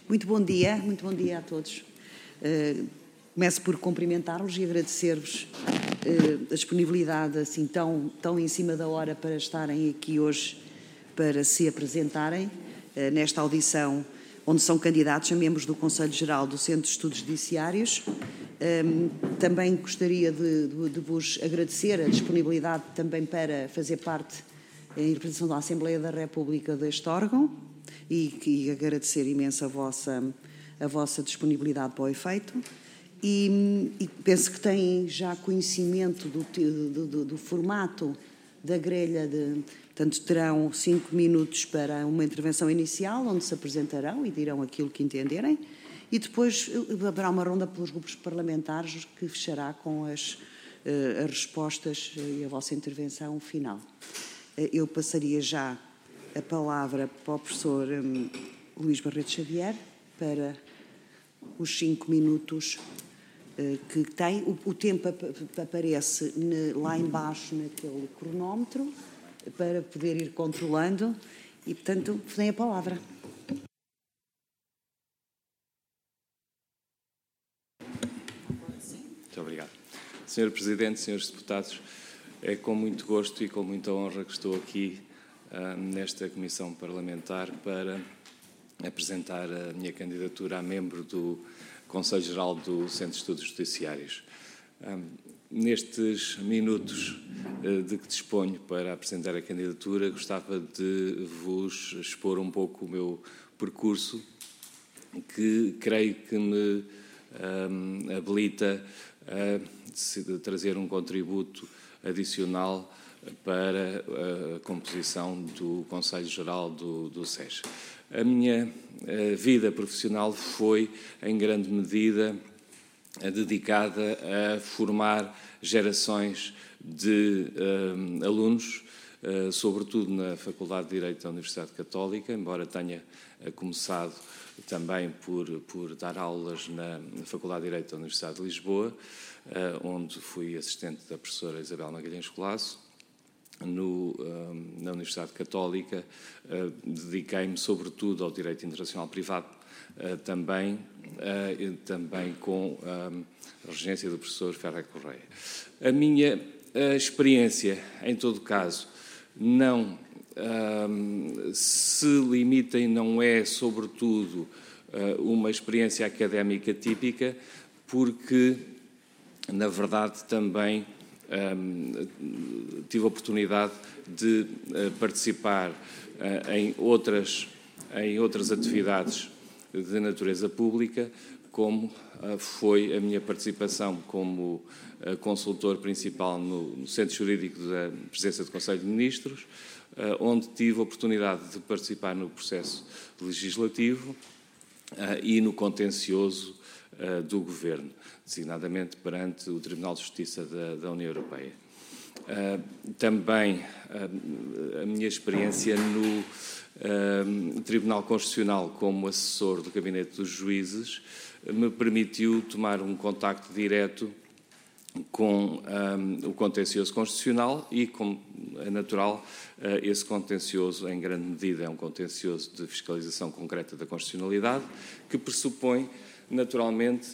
Muito bom dia a todos. Começo por cumprimentar-vos e agradecer-vos a disponibilidade assim tão em cima da hora para estarem aqui hoje para se apresentarem nesta audição onde são candidatos a membros do Conselho Geral do Centro de Estudos Judiciários. Também gostaria de vos agradecer a disponibilidade também para fazer parte em representação da Assembleia da República deste órgão e agradecer imenso a vossa disponibilidade para o efeito. E penso que têm já conhecimento do formato da grelha. Portanto, terão 5 minutos para uma intervenção inicial, onde se apresentarão e dirão aquilo que entenderem. E depois haverá uma ronda pelos grupos parlamentares que fechará com as respostas e a vossa intervenção final. Eu passaria já a palavra para o professor Luís Barreto Xavier para os 5 minutos que tem. O tempo aparece lá embaixo naquele cronómetro para poder ir controlando e, portanto, tem a palavra. Muito obrigado. Senhor Presidente, senhores deputados, é com muito gosto e com muita honra que estou aqui nesta comissão parlamentar para apresentar a minha candidatura a membro do Conselho Geral do Centro de Estudos Judiciários. Nestes minutos de que disponho para apresentar a candidatura, gostava de vos expor um pouco o meu percurso, que creio que me habilita a trazer um contributo adicional para a composição do Conselho Geral do SES. A minha vida profissional foi, em grande medida, dedicada a formar gerações de alunos, sobretudo na Faculdade de Direito da Universidade Católica, embora tenha começado também por dar aulas na Faculdade de Direito da Universidade de Lisboa, onde fui assistente da professora Isabel Magalhães Colasso. Na Universidade Católica dediquei-me sobretudo ao direito internacional privado, também com a regência do professor Ferreira Correia. A minha experiência, em todo caso, não se limita e não é, sobretudo, uma experiência académica típica, porque, na verdade, também tive a oportunidade de participar em outras atividades de natureza pública, como foi a minha participação como consultor principal no Centro Jurídico da Presidência do Conselho de Ministros, onde tive a oportunidade de participar no processo legislativo e no contencioso do Governo, designadamente perante o Tribunal de Justiça da União Europeia. Também a minha experiência no Tribunal Constitucional como assessor do Gabinete dos Juízes me permitiu tomar um contacto direto com o contencioso constitucional e, como é natural, esse contencioso, em grande medida, é um contencioso de fiscalização concreta da constitucionalidade, que pressupõe, naturalmente,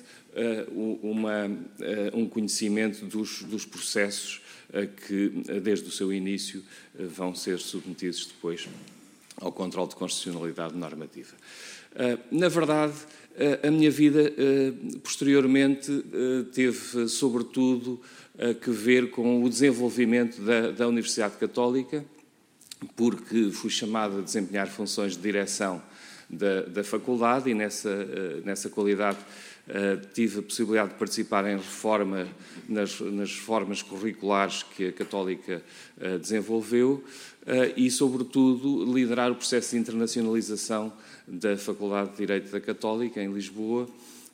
um conhecimento dos processos que, desde o seu início, vão ser submetidos depois ao controle de constitucionalidade normativa. Na verdade, a minha vida, posteriormente, teve, sobretudo, que ver com o desenvolvimento da Universidade Católica, porque fui chamado a desempenhar funções de direção da faculdade e, nessa qualidade, tive a possibilidade de participar nas reformas curriculares que a Católica desenvolveu e, sobretudo, liderar o processo de internacionalização da Faculdade de Direito da Católica, em Lisboa,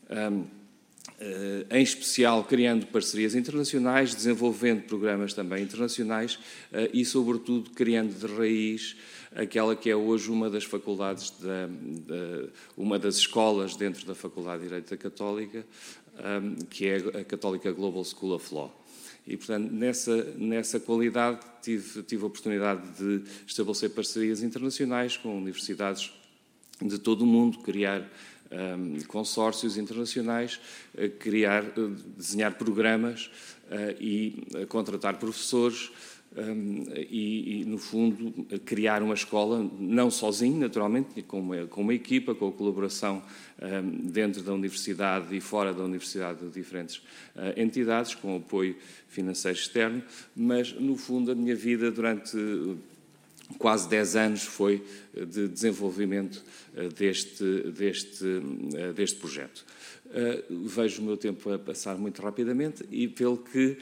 em especial criando parcerias internacionais, desenvolvendo programas também internacionais e, sobretudo, criando de raiz aquela que é hoje uma das faculdades, uma das escolas dentro da Faculdade de Direito da Católica, que é a Católica Global School of Law. E, portanto, nessa qualidade tive a oportunidade de estabelecer parcerias internacionais com universidades de todo o mundo, criar consórcios internacionais, desenhar programas e contratar professores e, no fundo, criar uma escola, não sozinho, naturalmente, com uma equipa, com a colaboração dentro da universidade e fora da universidade de diferentes entidades, com apoio financeiro externo, mas, no fundo, a minha vida durante quase 10 anos foi de desenvolvimento deste projeto. Vejo o meu tempo a passar muito rapidamente e, pelo que,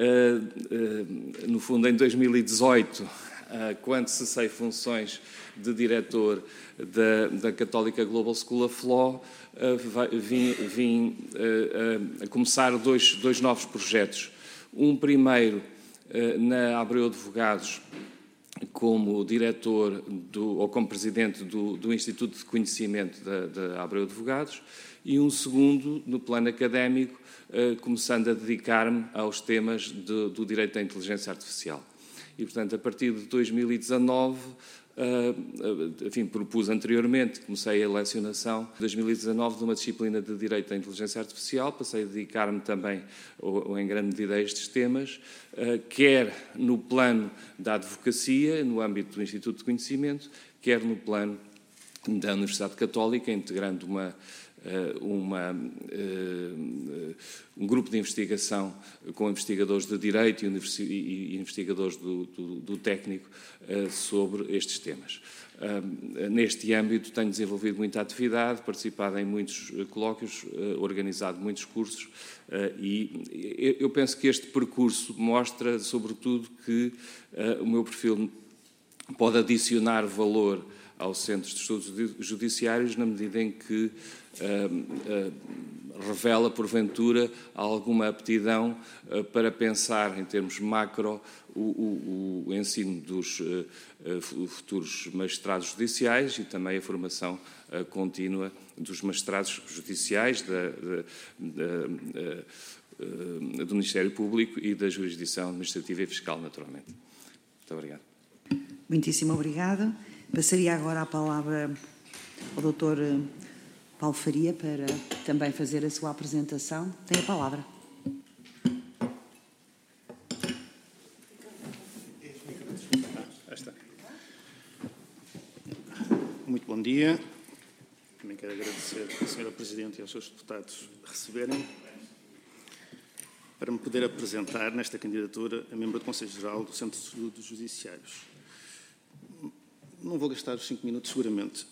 no fundo, em 2018, quando cessei funções de diretor da Católica Global School of Law, vim a começar dois novos projetos. Um primeiro na Abreu Advogados, como diretor ou como presidente do Instituto de Conhecimento da Abreu Advogados, e um segundo no plano académico, começando a dedicar-me aos temas do direito à inteligência artificial. E, portanto, a partir de 2019, enfim, propus anteriormente, comecei a lecionação em 2019 de uma disciplina de Direito à Inteligência Artificial, passei a dedicar-me também, ou em grande medida, a estes temas, quer no plano da advocacia, no âmbito do Instituto de Conhecimento, quer no plano da Universidade Católica, integrando um grupo de investigação com investigadores de Direito e investigadores do técnico sobre estes temas. Neste âmbito tenho desenvolvido muita atividade, participado em muitos colóquios, organizado muitos cursos e eu penso que este percurso mostra, sobretudo, que o meu perfil pode adicionar valor aos Centros de Estudos Judiciários na medida em que revela, porventura, alguma aptidão para pensar em termos macro o ensino dos futuros magistrados judiciais e também a formação contínua dos magistrados judiciais do Ministério Público e da jurisdição administrativa e fiscal, naturalmente. Muito obrigado. Muitíssimo obrigado. Passaria agora a palavra ao Dr. Paulo Faria para também fazer a sua apresentação. Tem a palavra. Muito bom dia. Também quero agradecer à Sra. Presidente e aos seus deputados receberem para me poder apresentar nesta candidatura a membro do Conselho Geral do Centro de Estudos Judiciários. Não vou gastar os 5 minutos, seguramente.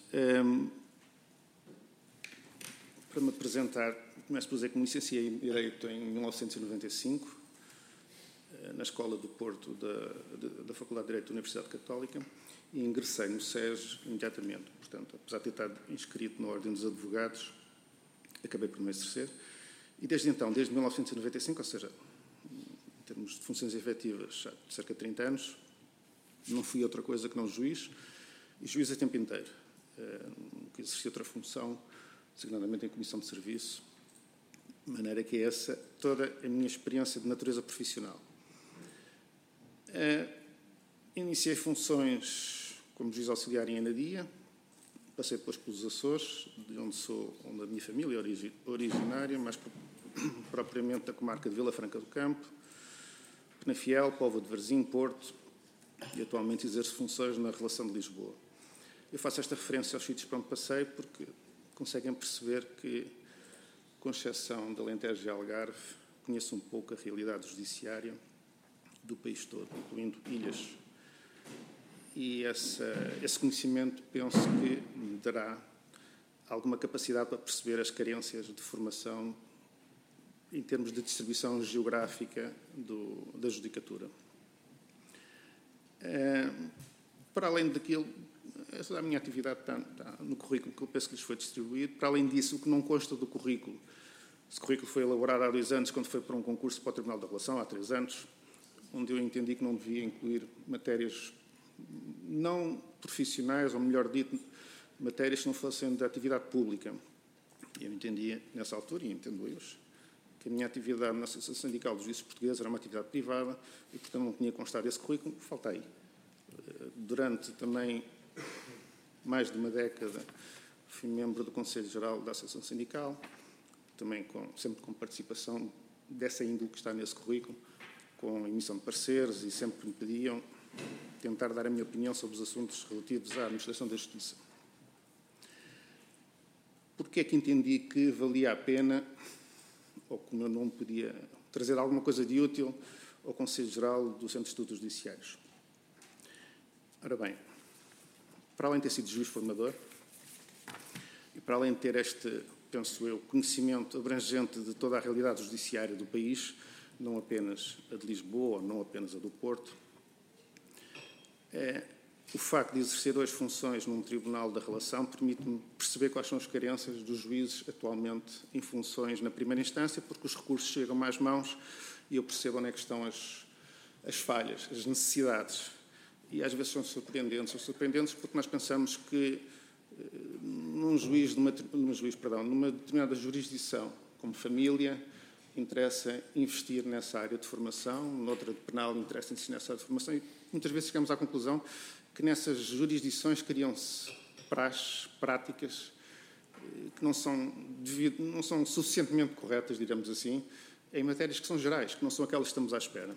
Para me apresentar, começo por dizer que me licenciei em Direito em 1995, na Escola do Porto da Faculdade de Direito da Universidade Católica, e ingressei no SES imediatamente. Portanto, apesar de ter estado inscrito na Ordem dos Advogados, acabei por não exercer. E desde então, desde 1995, ou seja, em termos de funções efetivas, já de cerca de 30 anos, não fui outra coisa que não juiz, e juiz a tempo inteiro. Nunca exerci outra função, designadamente em comissão de serviço, de maneira que é essa toda a minha experiência de natureza profissional. Iniciei funções como juiz auxiliar em Anadia, passei depois pelos Açores, onde a minha família é originária, mais propriamente da comarca de Vila Franca do Campo, Penafiel, Póvoa de Varzim, Porto, e atualmente exerço funções na Relação de Lisboa. Eu faço esta referência aos sítios para onde passei porque conseguem perceber que, com exceção de Alentejo e Algarve, conheço um pouco a realidade judiciária do país todo, incluindo ilhas. E esse conhecimento, penso que me dará alguma capacidade para perceber as carências de formação em termos de distribuição geográfica da judicatura. Para além daquilo, essa é a minha atividade está no currículo que eu penso que lhes foi distribuído. Para além disso, o que não consta do currículo, esse currículo foi elaborado há 2 anos, quando foi para um concurso para o Tribunal da Relação, há 3 anos, onde eu entendi que não devia incluir matérias não profissionais, ou melhor dito, matérias que não fossem da atividade pública. Eu entendia, nessa altura, e entendo hoje, que a minha atividade na Associação Sindical dos Juízes Portugueses era uma atividade privada e, portanto, não tinha constado esse currículo, falta aí. Durante também mais de uma década fui membro do Conselho Geral da Associação Sindical, também sempre com participação dessa índole que está nesse currículo, com emissão de pareceres, e sempre me pediam tentar dar a minha opinião sobre os assuntos relativos à administração da justiça. Porque é que entendi que valia a pena, ou que o meu nome podia trazer alguma coisa de útil ao Conselho Geral do Centro de Estudos Judiciários? Ora bem, para além de ter sido juiz formador, e para além de ter este, penso eu, conhecimento abrangente de toda a realidade judiciária do país, não apenas a de Lisboa, ou não apenas a do Porto, o facto de exercer hoje funções num Tribunal da Relação permite-me perceber quais são as carências dos juízes atualmente em funções na primeira instância, porque os recursos chegam às mãos e eu percebo onde é que estão as falhas, as necessidades. E às vezes são surpreendentes porque nós pensamos que numa determinada jurisdição, como família, interessa investir nessa área de formação, noutra de penal interessa investir nessa área de formação, e muitas vezes chegamos à conclusão que nessas jurisdições criam-se praxes, práticas, que não são suficientemente corretas, digamos assim, em matérias que são gerais, que não são aquelas que estamos à espera.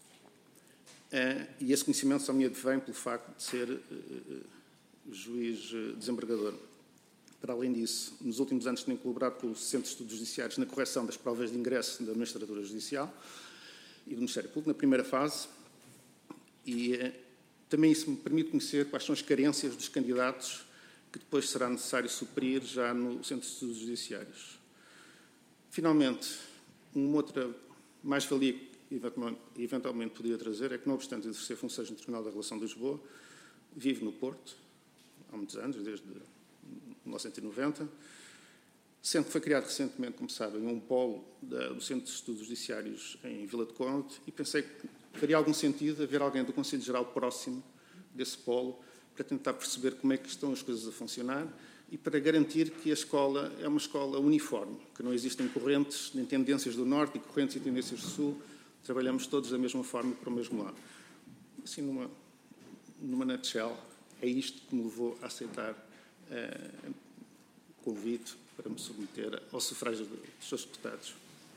E esse conhecimento só me advém pelo facto de ser juiz desembargador. Para além disso, nos últimos anos tenho colaborado com o Centro de Estudos Judiciários na correção das provas de ingresso da Magistratura Judicial e do Ministério Público, na primeira fase, e também isso me permite conhecer quais são as carências dos candidatos que depois será necessário suprir já no Centro de Estudos Judiciários. Finalmente, uma outra mais-valia que eventualmente podia trazer é que, não obstante exercer funções no Tribunal da Relação de Lisboa, vivo no Porto, há muitos anos, desde 1990, sendo que foi criado recentemente, como sabem, um polo do Centro de Estudos Judiciários em Vila de Conde, e pensei que faria algum sentido haver alguém do Conselho Geral próximo desse polo para tentar perceber como é que estão as coisas a funcionar e para garantir que a escola é uma escola uniforme, que não existem correntes nem tendências do Norte e correntes e tendências do Sul, trabalhamos todos da mesma forma para o mesmo lado. Assim, numa nutshell, é isto que me levou a aceitar o convite para me submeter ao sufrágio dos seus deputados.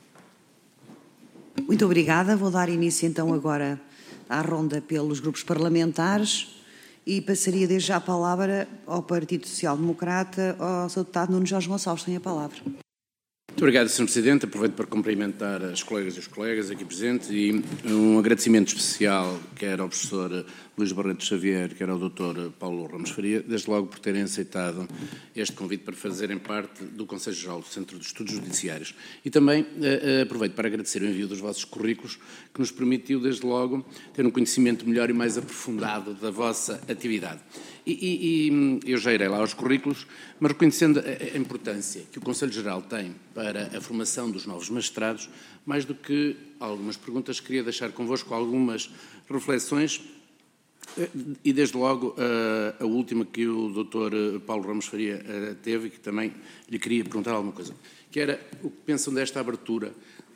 Muito obrigada. Vou dar início então agora à ronda pelos grupos parlamentares e passaria desde já a palavra ao Partido Social Democrata, ao Sr. Deputado Nuno Jorge Gonçalves. Tem a palavra. Muito obrigado, Sr. Presidente. Aproveito para cumprimentar as colegas e os colegas aqui presentes e um agradecimento especial quer ao professor Luís Barreto Xavier, quer ao Dr. Paulo Ramos Faria, desde logo por terem aceitado este convite para fazerem parte do Conselho Geral do Centro de Estudos Judiciários. E também aproveito para agradecer o envio dos vossos currículos, que nos permitiu, desde logo, ter um conhecimento melhor e mais aprofundado da vossa atividade. E eu já irei lá aos currículos, mas reconhecendo a importância que o Conselho Geral tem para a formação dos novos magistrados, mais do que algumas perguntas, queria deixar convosco algumas reflexões e, desde logo, a última que o Dr. Paulo Ramos Faria teve e que também lhe queria perguntar alguma coisa, que era o que pensam desta abertura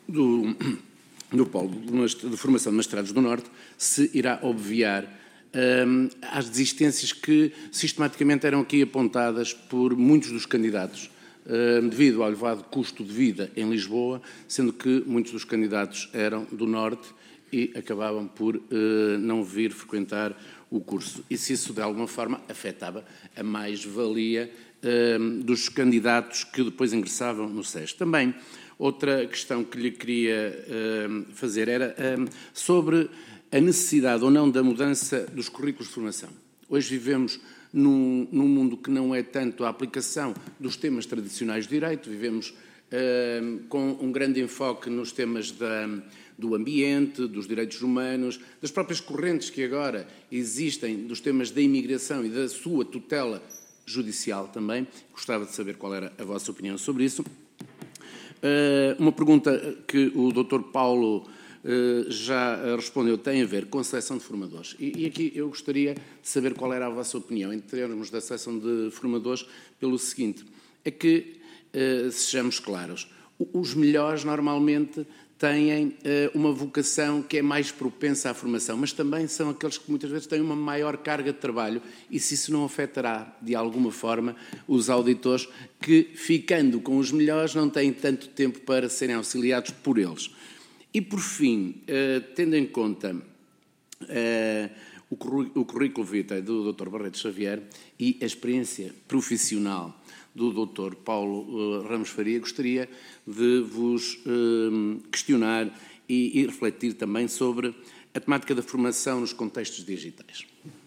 do polo de formação de magistrados do Norte, se irá obviar às desistências que sistematicamente eram aqui apontadas por muitos dos candidatos, devido ao elevado custo de vida em Lisboa, sendo que muitos dos candidatos eram do Norte e acabavam por não vir frequentar o curso. E se isso, de alguma forma, afetava a mais-valia dos candidatos que depois ingressavam no SES. Também, outra questão que lhe queria fazer era sobre a necessidade ou não da mudança dos currículos de formação. Hoje vivemos num mundo que não é tanto a aplicação dos temas tradicionais de direito, vivemos com um grande enfoque nos temas do ambiente, dos direitos humanos, das próprias correntes que agora existem, dos temas da imigração e da sua tutela judicial também. Gostava de saber qual era a vossa opinião sobre isso. Uma pergunta que o Dr. Paulo já respondeu, tem a ver com a seleção de formadores. E aqui eu gostaria de saber qual era a vossa opinião em termos da seleção de formadores, pelo seguinte, é que, sejamos claros, os melhores normalmente têm uma vocação que é mais propensa à formação, mas também são aqueles que muitas vezes têm uma maior carga de trabalho, e se isso não afetará de alguma forma os auditores que, ficando com os melhores, não têm tanto tempo para serem auxiliados por eles. E, por fim, tendo em conta o currículo vitae do Dr. Barreto Xavier e a experiência profissional do Dr. Paulo Ramos Faria, gostaria de vos questionar e refletir também sobre a temática da formação nos contextos digitais.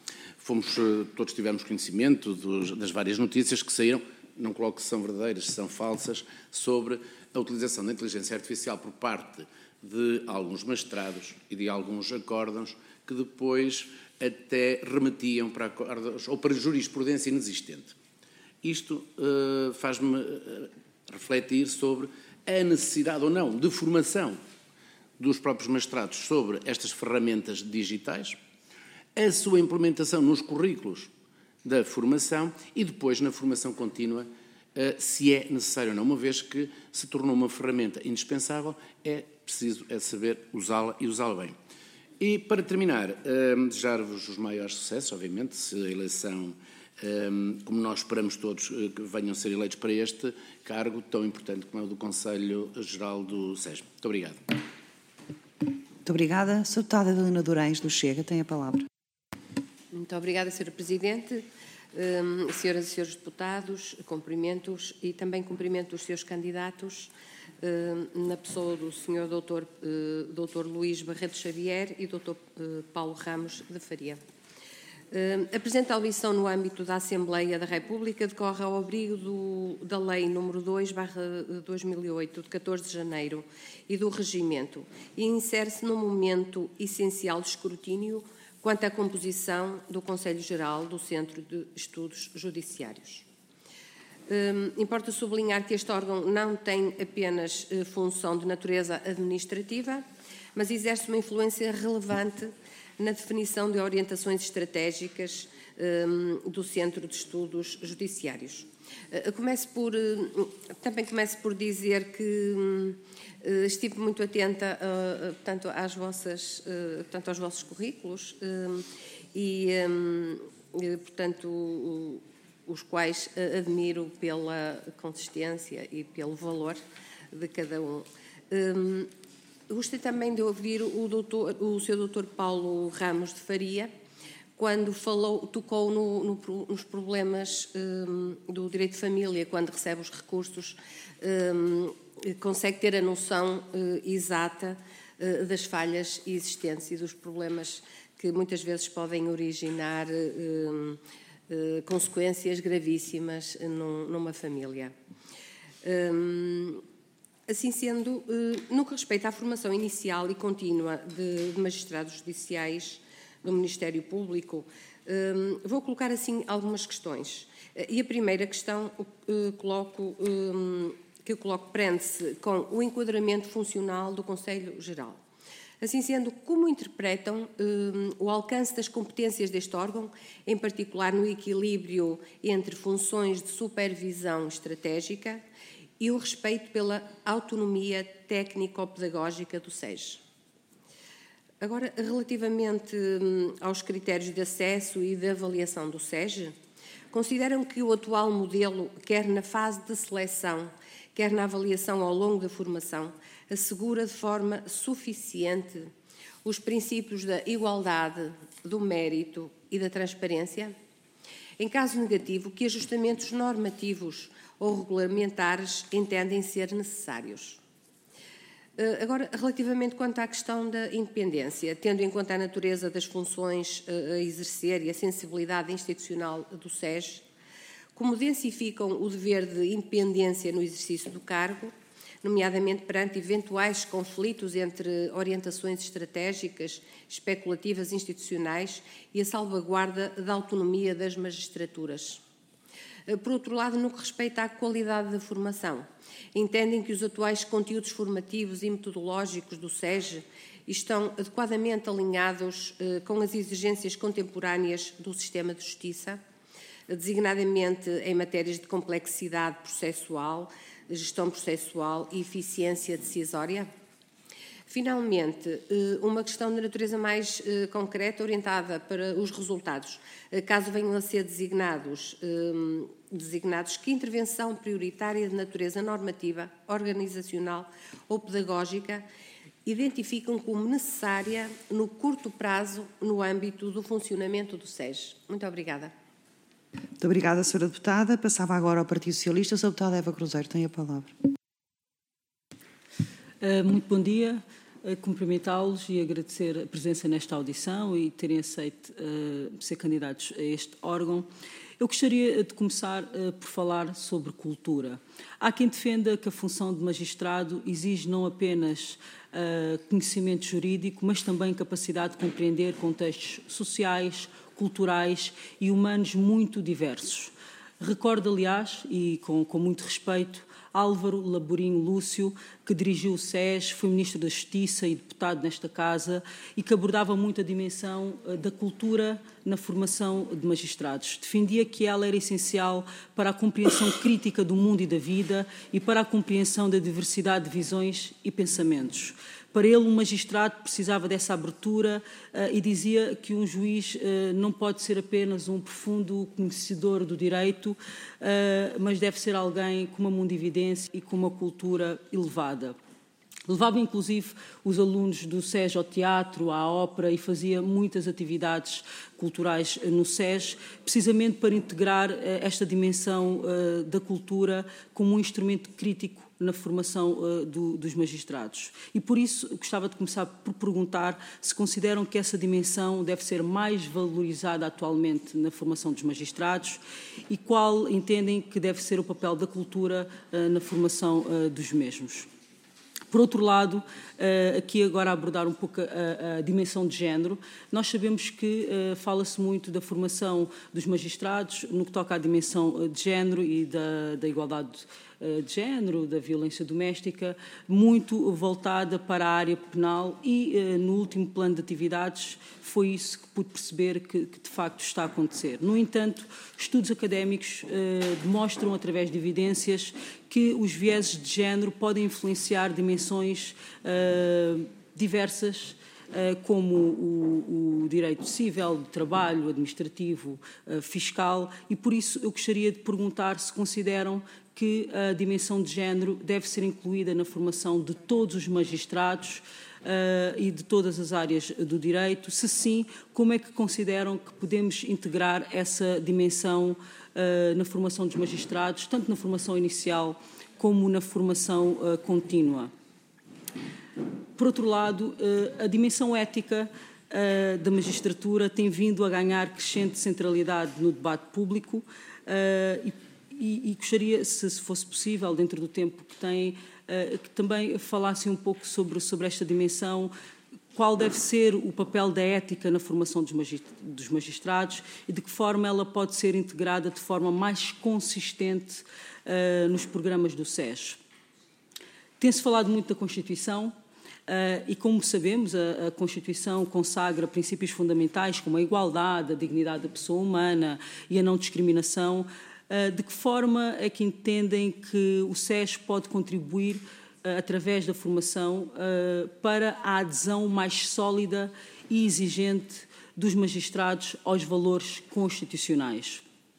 Todos tivemos conhecimento das várias notícias que saíram, não coloco se são verdadeiras, se são falsas, sobre a utilização da inteligência artificial por parte de alguns mestrados e de alguns acórdãos que depois até remetiam para acórdãos ou para jurisprudência inexistente. Isto faz-me refletir sobre a necessidade ou não de formação dos próprios mestrados sobre estas ferramentas digitais, a sua implementação nos currículos da formação e depois na formação contínua, se é necessário ou não, uma vez que se tornou uma ferramenta indispensável, é preciso saber usá-la e usá-la bem. E, para terminar, desejar-vos os maiores sucessos, obviamente, se a eleição, como nós esperamos todos que venham a ser eleitos para este cargo tão importante como é o do Conselho Geral do SES. Muito obrigado. Muito obrigada. Sra. Deputada Adelina Durães, do Chega, tem a palavra. Muito obrigada, Sra. Presidente. Senhoras e senhores deputados, cumprimentos e também cumprimento os seus candidatos na pessoa do Sr. Dr. Luís Barreto Xavier e Dr. Paulo Ramos de Faria. A presente audição no âmbito da Assembleia da República decorre ao abrigo da Lei nº 2/2008, de 14 de janeiro, e do Regimento, e insere-se num momento essencial de escrutínio quanto à composição do Conselho Geral do Centro de Estudos Judiciários. Importa sublinhar que este órgão não tem apenas função de natureza administrativa, mas exerce uma influência relevante na definição de orientações estratégicas do Centro de Estudos Judiciários. Também começo por dizer que estive muito atenta tanto aos vossos currículos e, portanto, os quais admiro pela consistência e pelo valor de cada um. Gostei também de ouvir o Sr. Dr. Paulo Ramos de Faria, quando tocou nos problemas do direito de família, quando recebe os recursos, consegue ter a noção exata das falhas existentes e dos problemas que muitas vezes podem originar consequências gravíssimas numa família. Assim sendo, no que respeita à formação inicial e contínua de magistrados judiciais do Ministério Público, vou colocar assim algumas questões. E a primeira questão que eu coloco prende-se com o enquadramento funcional do Conselho Geral. Assim sendo, como interpretam o alcance das competências deste órgão, em particular no equilíbrio entre funções de supervisão estratégica e o respeito pela autonomia técnico-pedagógica do SES? Agora, relativamente aos critérios de acesso e de avaliação do SES, consideram que o atual modelo, quer na fase de seleção, quer na avaliação ao longo da formação, assegura de forma suficiente os princípios da igualdade, do mérito e da transparência? Em caso negativo, que ajustamentos normativos ou regulamentares entendem ser necessários? Agora, relativamente quanto à questão da independência, tendo em conta a natureza das funções a exercer e a sensibilidade institucional do SES, como densificam o dever de independência no exercício do cargo, nomeadamente perante eventuais conflitos entre orientações estratégicas, especulativas institucionais e a salvaguarda da autonomia das magistraturas? Por outro lado, no que respeita à qualidade da formação, entendem que os atuais conteúdos formativos e metodológicos do SES estão adequadamente alinhados com as exigências contemporâneas do sistema de justiça, designadamente em matérias de complexidade processual, gestão processual e eficiência decisória? Finalmente, uma questão de natureza mais concreta, orientada para os resultados. Caso venham a ser designados, que intervenção prioritária de natureza normativa, organizacional ou pedagógica identificam como necessária no curto prazo no âmbito do funcionamento do SES? Muito obrigada. Muito obrigada, Sra. Deputada. Passava agora ao Partido Socialista. A Sra. Deputada Eva Cruzeiro tem a palavra. Muito bom dia. Cumprimentá-los e agradecer a presença nesta audição e terem aceito ser candidatos a este órgão. Eu gostaria de começar por falar sobre cultura. Há quem defenda que a função de magistrado exige não apenas conhecimento jurídico, mas também capacidade de compreender contextos sociais, culturais e humanos muito diversos. Recordo, aliás, e com muito respeito, Álvaro Laborinho Lúcio, que dirigiu o SES, foi Ministro da Justiça e deputado nesta Casa e que abordava muito a dimensão da cultura na formação de magistrados. Defendia que ela era essencial para a compreensão crítica do mundo e da vida e para a compreensão da diversidade de visões e pensamentos. Para ele, um magistrado precisava dessa abertura e dizia que um juiz não pode ser apenas um profundo conhecedor do direito, mas deve ser alguém com uma mundividência e com uma cultura elevada. Levava, inclusive, os alunos do SES ao teatro, à ópera e fazia muitas atividades culturais no SES, precisamente para integrar esta dimensão da cultura como um instrumento crítico na formação dos magistrados. E por isso gostava de começar por perguntar se consideram que essa dimensão deve ser mais valorizada atualmente na formação dos magistrados e qual entendem que deve ser o papel da cultura na formação dos mesmos. Por outro lado, aqui agora abordar um pouco a dimensão de género, nós sabemos que fala-se muito da formação dos magistrados no que toca à dimensão de género e da igualdade de género, da violência doméstica, muito voltada para a área penal e no último plano de atividades foi isso que pude perceber que de facto está a acontecer. No entanto, estudos académicos demonstram através de evidências que os vieses de género podem influenciar dimensões diversas, como o direito civil, de trabalho, administrativo, fiscal, e por isso eu gostaria de perguntar se consideram que a dimensão de género deve ser incluída na formação de todos os magistrados e de todas as áreas do direito. Se sim, como é que consideram que podemos integrar essa dimensão na formação dos magistrados, tanto na formação inicial como na formação contínua? Por outro lado, a dimensão ética da magistratura tem vindo a ganhar crescente centralidade no debate público e gostaria, se fosse possível, dentro do tempo que tem, que também falassem um pouco sobre esta dimensão, qual deve ser o papel da ética na formação dos magistrados e de que forma ela pode ser integrada de forma mais consistente nos programas do SES. Tem-se falado muito da Constituição e, como sabemos, a Constituição consagra princípios fundamentais como a igualdade, a dignidade da pessoa humana e a não discriminação. De que forma é que entendem que o SES pode contribuir, através da formação, para a adesão mais sólida e exigente dos magistrados aos valores constitucionais?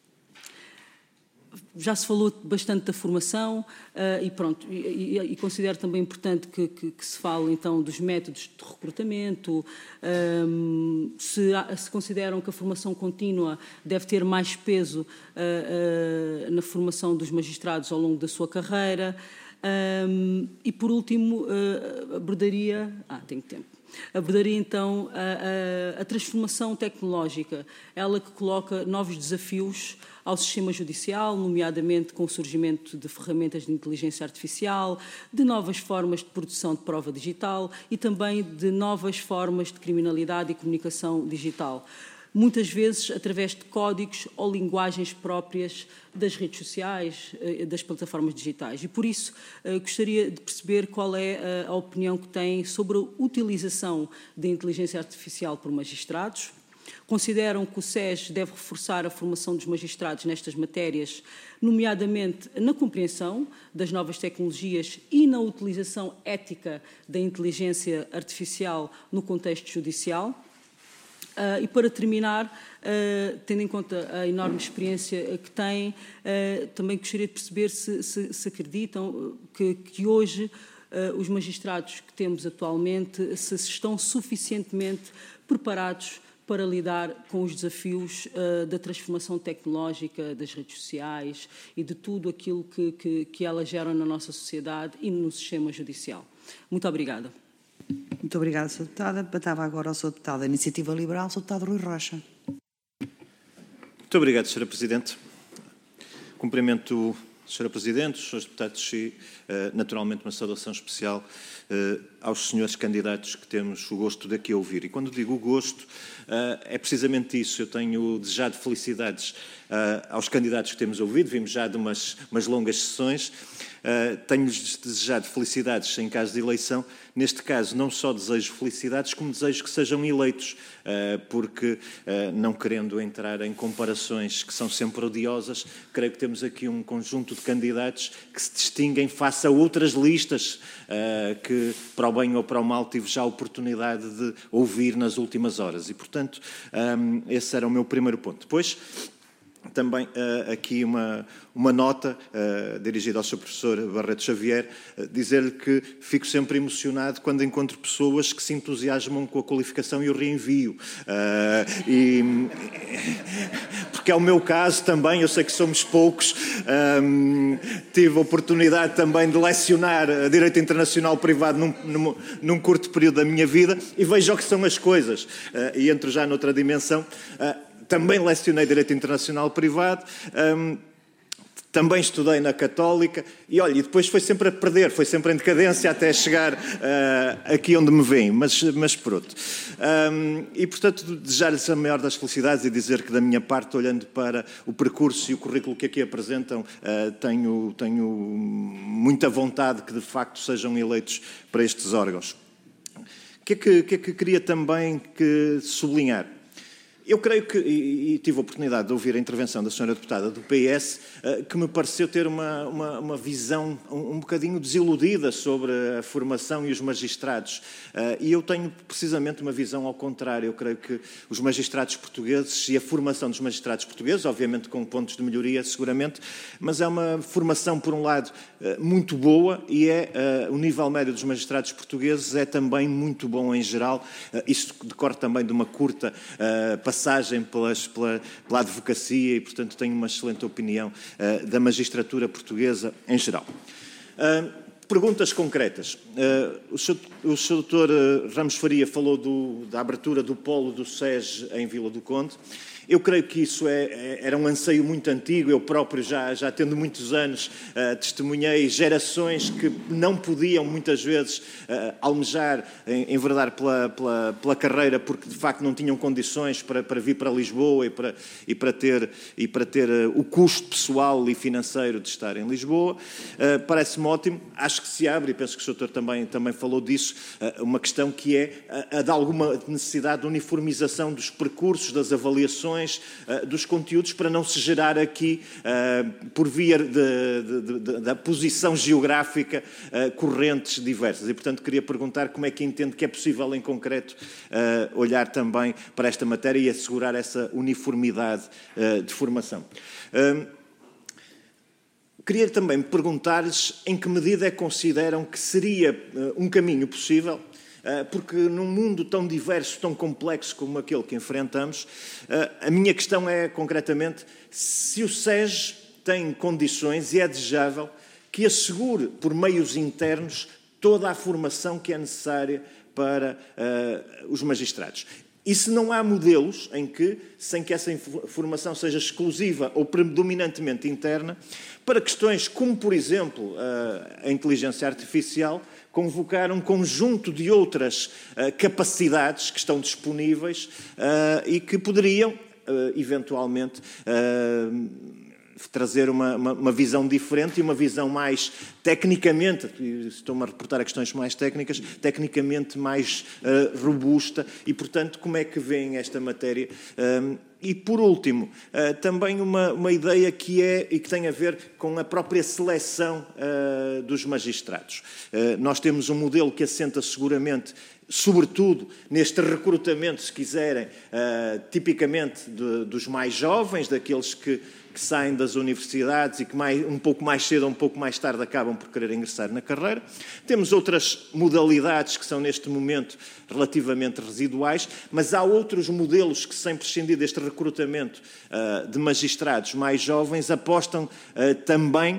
Já se falou bastante da formação e considero também importante que se fale então dos métodos de recrutamento, se consideram que a formação contínua deve ter mais peso na formação dos magistrados ao longo da sua carreira e por último abordaria então a transformação tecnológica, ela que coloca novos desafios ao sistema judicial, nomeadamente com o surgimento de ferramentas de inteligência artificial, de novas formas de produção de prova digital e também de novas formas de criminalidade e comunicação digital. Muitas vezes através de códigos ou linguagens próprias das redes sociais, das plataformas digitais. E por isso gostaria de perceber qual é a opinião que têm sobre a utilização da inteligência artificial por magistrados Consideram que o SES deve reforçar a formação dos magistrados nestas matérias, nomeadamente na compreensão das novas tecnologias e na utilização ética da inteligência artificial no contexto judicial. E para terminar, tendo em conta a enorme experiência que têm, também gostaria de perceber se acreditam que hoje os magistrados que temos atualmente se estão suficientemente preparados para lidar com os desafios da transformação tecnológica, das redes sociais e de tudo aquilo que elas geram na nossa sociedade e no sistema judicial. Muito obrigada. Muito obrigada, Sra. Deputada. Passava agora ao Sr. Deputado da Iniciativa Liberal, Sr. Deputado Rui Rocha. Muito obrigado, Sra. Presidente. Cumprimento o Sra. Presidente, os Srs. Deputados e, naturalmente, uma saudação especial aos senhores candidatos que temos o gosto de aqui ouvir. E quando digo o gosto, é precisamente isso. Eu tenho desejado felicidades aos candidatos que temos ouvido, vimos já de umas longas sessões. Tenho-lhes desejado felicidades em caso de eleição. Neste caso, não só desejo felicidades, como desejo que sejam eleitos, porque, não querendo entrar em comparações que são sempre odiosas, creio que temos aqui um conjunto de candidatos que se distinguem face a outras listas que, para o bem ou para o mal, tive já a oportunidade de ouvir nas últimas horas. E, portanto, esse era o meu primeiro ponto. Depois, também aqui uma nota dirigida ao Sr. Professor Barreto Xavier, dizer-lhe que fico sempre emocionado quando encontro pessoas que se entusiasmam com a qualificação e o reenvio. Porque é o meu caso também, eu sei que somos poucos. Tive a oportunidade também de lecionar Direito Internacional Privado num curto período da minha vida e vejo o que são as coisas. E entro já noutra dimensão. Também lecionei Direito Internacional Privado, também estudei na Católica e, olha, e depois foi sempre a perder, foi sempre em decadência até chegar aqui onde me vêm, mas pronto. E, portanto, desejar-lhes a maior das felicidades e dizer que, da minha parte, olhando para o percurso e o currículo que aqui apresentam, tenho muita vontade que, de facto, sejam eleitos para estes órgãos. O que é que queria também sublinhar? Eu creio que, e tive a oportunidade de ouvir a intervenção da Sra. Deputada do PS, que me pareceu ter uma visão um bocadinho desiludida sobre a formação e os magistrados. E eu tenho precisamente uma visão ao contrário. Eu creio que os magistrados portugueses e a formação dos magistrados portugueses, obviamente com pontos de melhoria seguramente, mas é uma formação, por um lado, muito boa e o nível médio dos magistrados portugueses é também muito bom em geral. Isso decorre também de uma curta passagem pela advocacia e, portanto, tenho uma excelente opinião da magistratura portuguesa em geral. Perguntas concretas. O Sr. Dr. Ramos Faria falou da abertura do polo do SES em Vila do Conde. Eu creio que isso era um anseio muito antigo. Eu próprio, já tendo muitos anos, testemunhei gerações que não podiam, muitas vezes, almejar, enverdar pela carreira, porque, de facto, não tinham condições para vir para Lisboa e para ter o custo pessoal e financeiro de estar em Lisboa. Parece-me ótimo. Acho que se abre, e penso que o Sr. Doutor também falou disso, uma questão que é a de alguma necessidade de uniformização dos percursos, das avaliações, dos conteúdos, para não se gerar aqui, por via da posição geográfica, correntes diversas. E, portanto, queria perguntar como é que entende que é possível, em concreto, olhar também para esta matéria e assegurar essa uniformidade de formação. Queria também perguntar-lhes em que medida é que consideram que seria um caminho possível, porque num mundo tão diverso, tão complexo como aquele que enfrentamos, a minha questão é, concretamente, se o SES tem condições e é desejável que assegure, por meios internos, toda a formação que é necessária para os magistrados. E se não há modelos em que, sem que essa formação seja exclusiva ou predominantemente interna, para questões como, por exemplo, a inteligência artificial, convocar um conjunto de outras capacidades que estão disponíveis e que poderiam, eventualmente, trazer uma visão diferente e uma visão mais tecnicamente, estou-me a reportar a questões mais técnicas, tecnicamente mais robusta e, portanto, como é que veem esta matéria? E, por último, também uma ideia que tem a ver com a própria seleção dos magistrados. Nós temos um modelo que assenta seguramente, sobretudo neste recrutamento, se quiserem, tipicamente dos mais jovens, daqueles que saem das universidades e que um pouco mais cedo ou um pouco mais tarde acabam por querer ingressar na carreira. Temos outras modalidades que são, neste momento, relativamente residuais, mas há outros modelos que, sem prescindir deste recrutamento de magistrados mais jovens, apostam também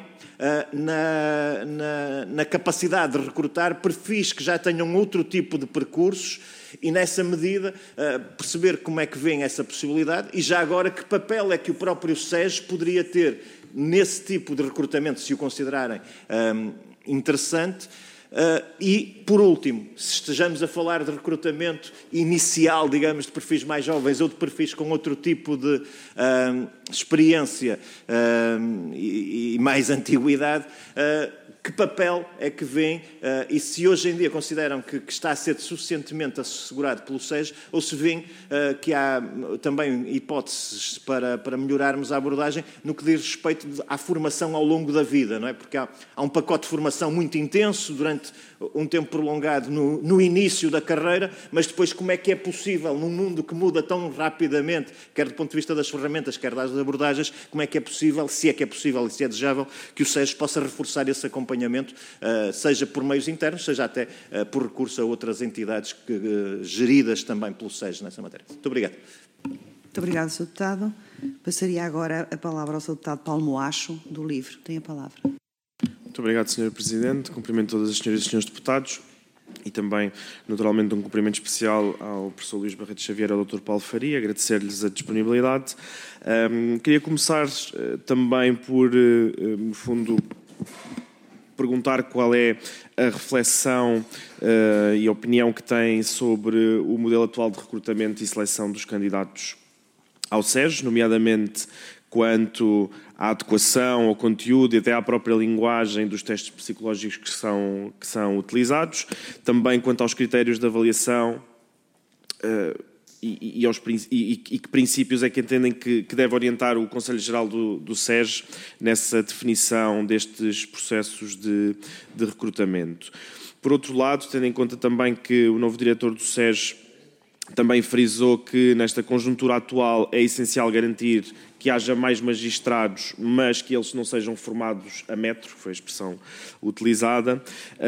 na capacidade de recrutar perfis que já tenham outro tipo de percursos e, nessa medida, perceber como é que vem essa possibilidade e, já agora, que papel é que o próprio SES poderia ter nesse tipo de recrutamento, se o considerarem interessante. E, por último, se estejamos a falar de recrutamento inicial, digamos, de perfis mais jovens ou de perfis com outro tipo de experiência e mais antiguidade, que papel é que vêem e se hoje em dia consideram que está a ser suficientemente assegurado pelo SES ou se veem que há também hipóteses para melhorarmos a abordagem no que diz respeito à formação ao longo da vida, não é? Porque há um pacote de formação muito intenso durante um tempo prolongado no início da carreira, mas depois como é que é possível, num mundo que muda tão rapidamente, quer do ponto de vista das ferramentas, quer das abordagens, como é que é possível, se é que é possível e se é desejável, que o SES possa reforçar esse acompanhamento, seja por meios internos, seja até por recurso a outras entidades geridas também pelo SES nessa matéria. Muito obrigado. Muito obrigado, Sr. Deputado. Passaria agora a palavra ao Sr. Deputado Paulo Moacho, do LIVRE. Tem a palavra. Muito obrigado, Sr. Presidente. Cumprimento todas as senhoras e senhores deputados e também, naturalmente, um cumprimento especial ao professor Luís Barreto Xavier e ao Dr. Paulo Faria, agradecer-lhes a disponibilidade. Queria começar também por, no fundo, perguntar qual é a reflexão e a opinião que tem sobre o modelo atual de recrutamento e seleção dos candidatos ao SES, nomeadamente quanto à adequação, ao conteúdo e até à própria linguagem dos testes psicológicos que são utilizados, também quanto aos critérios de avaliação e que princípios é que entendem que deve orientar o Conselho Geral do SES nessa definição destes processos de recrutamento. Por outro lado, tendo em conta também que o novo diretor do SES também frisou que nesta conjuntura atual é essencial garantir que haja mais magistrados, mas que eles não sejam formados a metro, foi a expressão utilizada,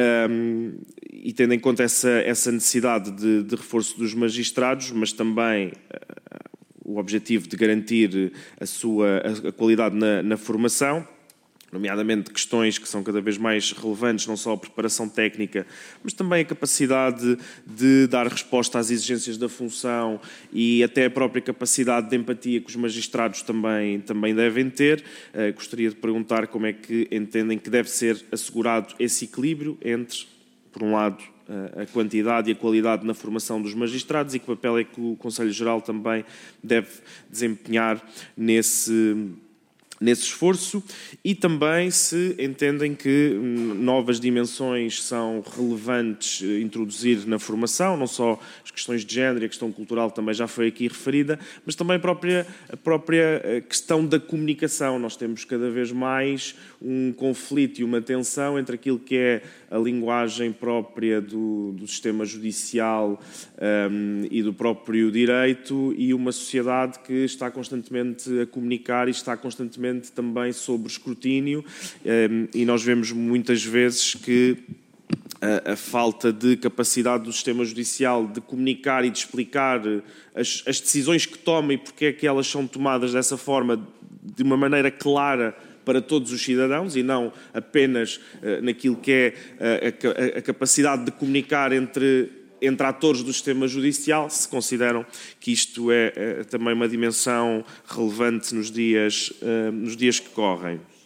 e tendo em conta essa necessidade de reforço dos magistrados, mas também o objetivo de garantir a qualidade na formação, nomeadamente questões que são cada vez mais relevantes, não só a preparação técnica, mas também a capacidade de dar resposta às exigências da função e até a própria capacidade de empatia que os magistrados também devem ter. Gostaria de perguntar como é que entendem que deve ser assegurado esse equilíbrio entre, por um lado, a quantidade e a qualidade na formação dos magistrados e que papel é que o Conselho Geral também deve desempenhar nesse esforço e também se entendem que novas dimensões são relevantes introduzir na formação, não só as questões de género e a questão cultural também já foi aqui referida, mas também a própria questão da comunicação. Nós temos cada vez mais um conflito e uma tensão entre aquilo que é a linguagem própria do sistema judicial e do próprio direito e uma sociedade que está constantemente a comunicar e está constantemente também sob escrutínio e nós vemos muitas vezes que a falta de capacidade do sistema judicial de comunicar e de explicar as decisões que toma e porque é que elas são tomadas dessa forma, de uma maneira clara para todos os cidadãos e não apenas naquilo que é a capacidade de comunicar entre atores do sistema judicial, se consideram que isto é também uma dimensão relevante nos dias que correm.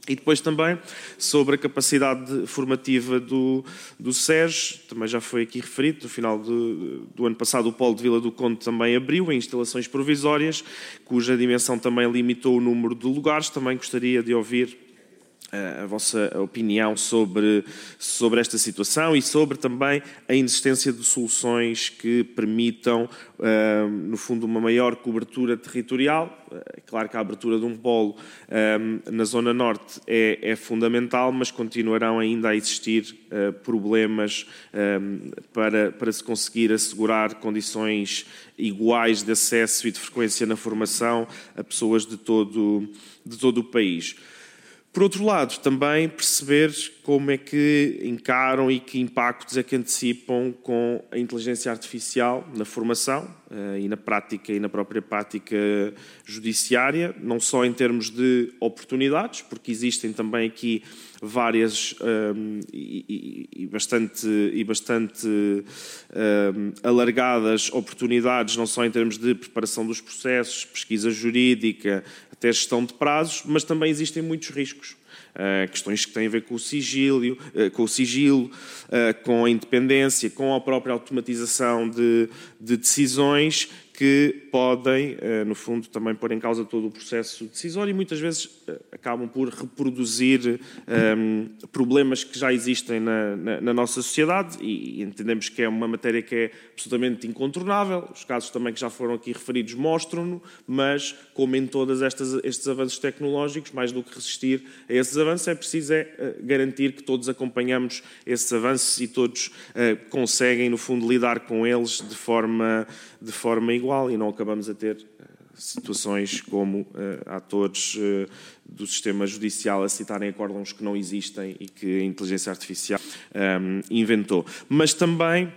E depois também sobre a capacidade formativa do SES, também já foi aqui referido, no final do ano passado o Polo de Vila do Conde também abriu em instalações provisórias, cuja dimensão também limitou o número de lugares. Também gostaria de ouvir a vossa opinião sobre esta situação e sobre também a inexistência de soluções que permitam, no fundo, uma maior cobertura territorial. É claro que a abertura de um polo na Zona Norte é fundamental, mas continuarão ainda a existir problemas para se conseguir assegurar condições iguais de acesso e de frequência na formação a pessoas de todo o país. Por outro lado, também perceber como é que encaram e que impactos é que antecipam com a inteligência artificial na formação e na prática e na própria prática judiciária, não só em termos de oportunidades, porque existem também aqui várias e bastante alargadas oportunidades, não só em termos de preparação dos processos, pesquisa jurídica, até gestão de prazos, mas também existem muitos riscos. Questões que têm a ver com o sigilo, com a independência, com a própria automatização de decisões que podem, no fundo, também pôr em causa todo o processo decisório e muitas vezes acabam por reproduzir problemas que já existem na nossa sociedade e entendemos que é uma matéria que é absolutamente incontornável. Os casos também que já foram aqui referidos mostram-no, mas como em todos estes avanços tecnológicos, mais do que resistir a esses avanços, é preciso garantir que todos acompanhamos esses avanços e todos conseguem, no fundo, lidar com eles de forma igual e não acabamos a ter situações como atores do sistema judicial a citarem acórdãos que não existem e que a inteligência artificial inventou. Mas também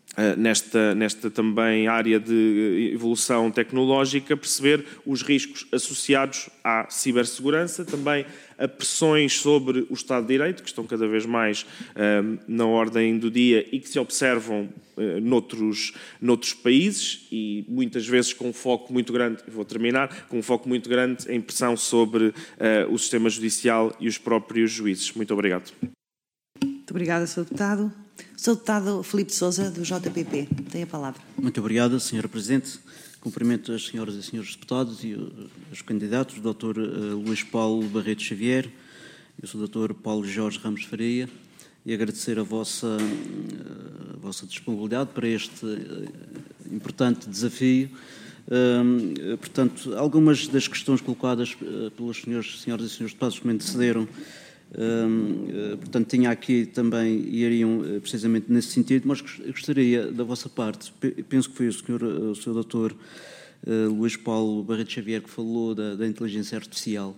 nesta também área de evolução tecnológica, perceber os riscos associados à cibersegurança, também a pressões sobre o Estado de Direito, que estão cada vez mais na ordem do dia e que se observam noutros países e muitas vezes com um foco muito grande, vou terminar, com um foco muito grande em pressão sobre o sistema judicial e os próprios juízes. Muito obrigado. Muito obrigada, Sr. Deputado. Sr. Deputado Filipe de Sousa, do JPP, tem a palavra. Muito obrigado, Sra. Presidente. Cumprimento as senhoras e senhores deputados e os candidatos, o Dr. Luís Paulo Barreto Xavier e o Dr. Paulo Jorge Ramos Faria, e agradecer a vossa disponibilidade para este importante desafio. Portanto, algumas das questões colocadas pelos senhoras e senhores deputados que me antecederam, portanto, tinha aqui também, e iriam precisamente nesse sentido, mas gostaria da vossa parte, penso que foi o Sr. Dr. Luís Paulo Barreto Xavier que falou da inteligência artificial.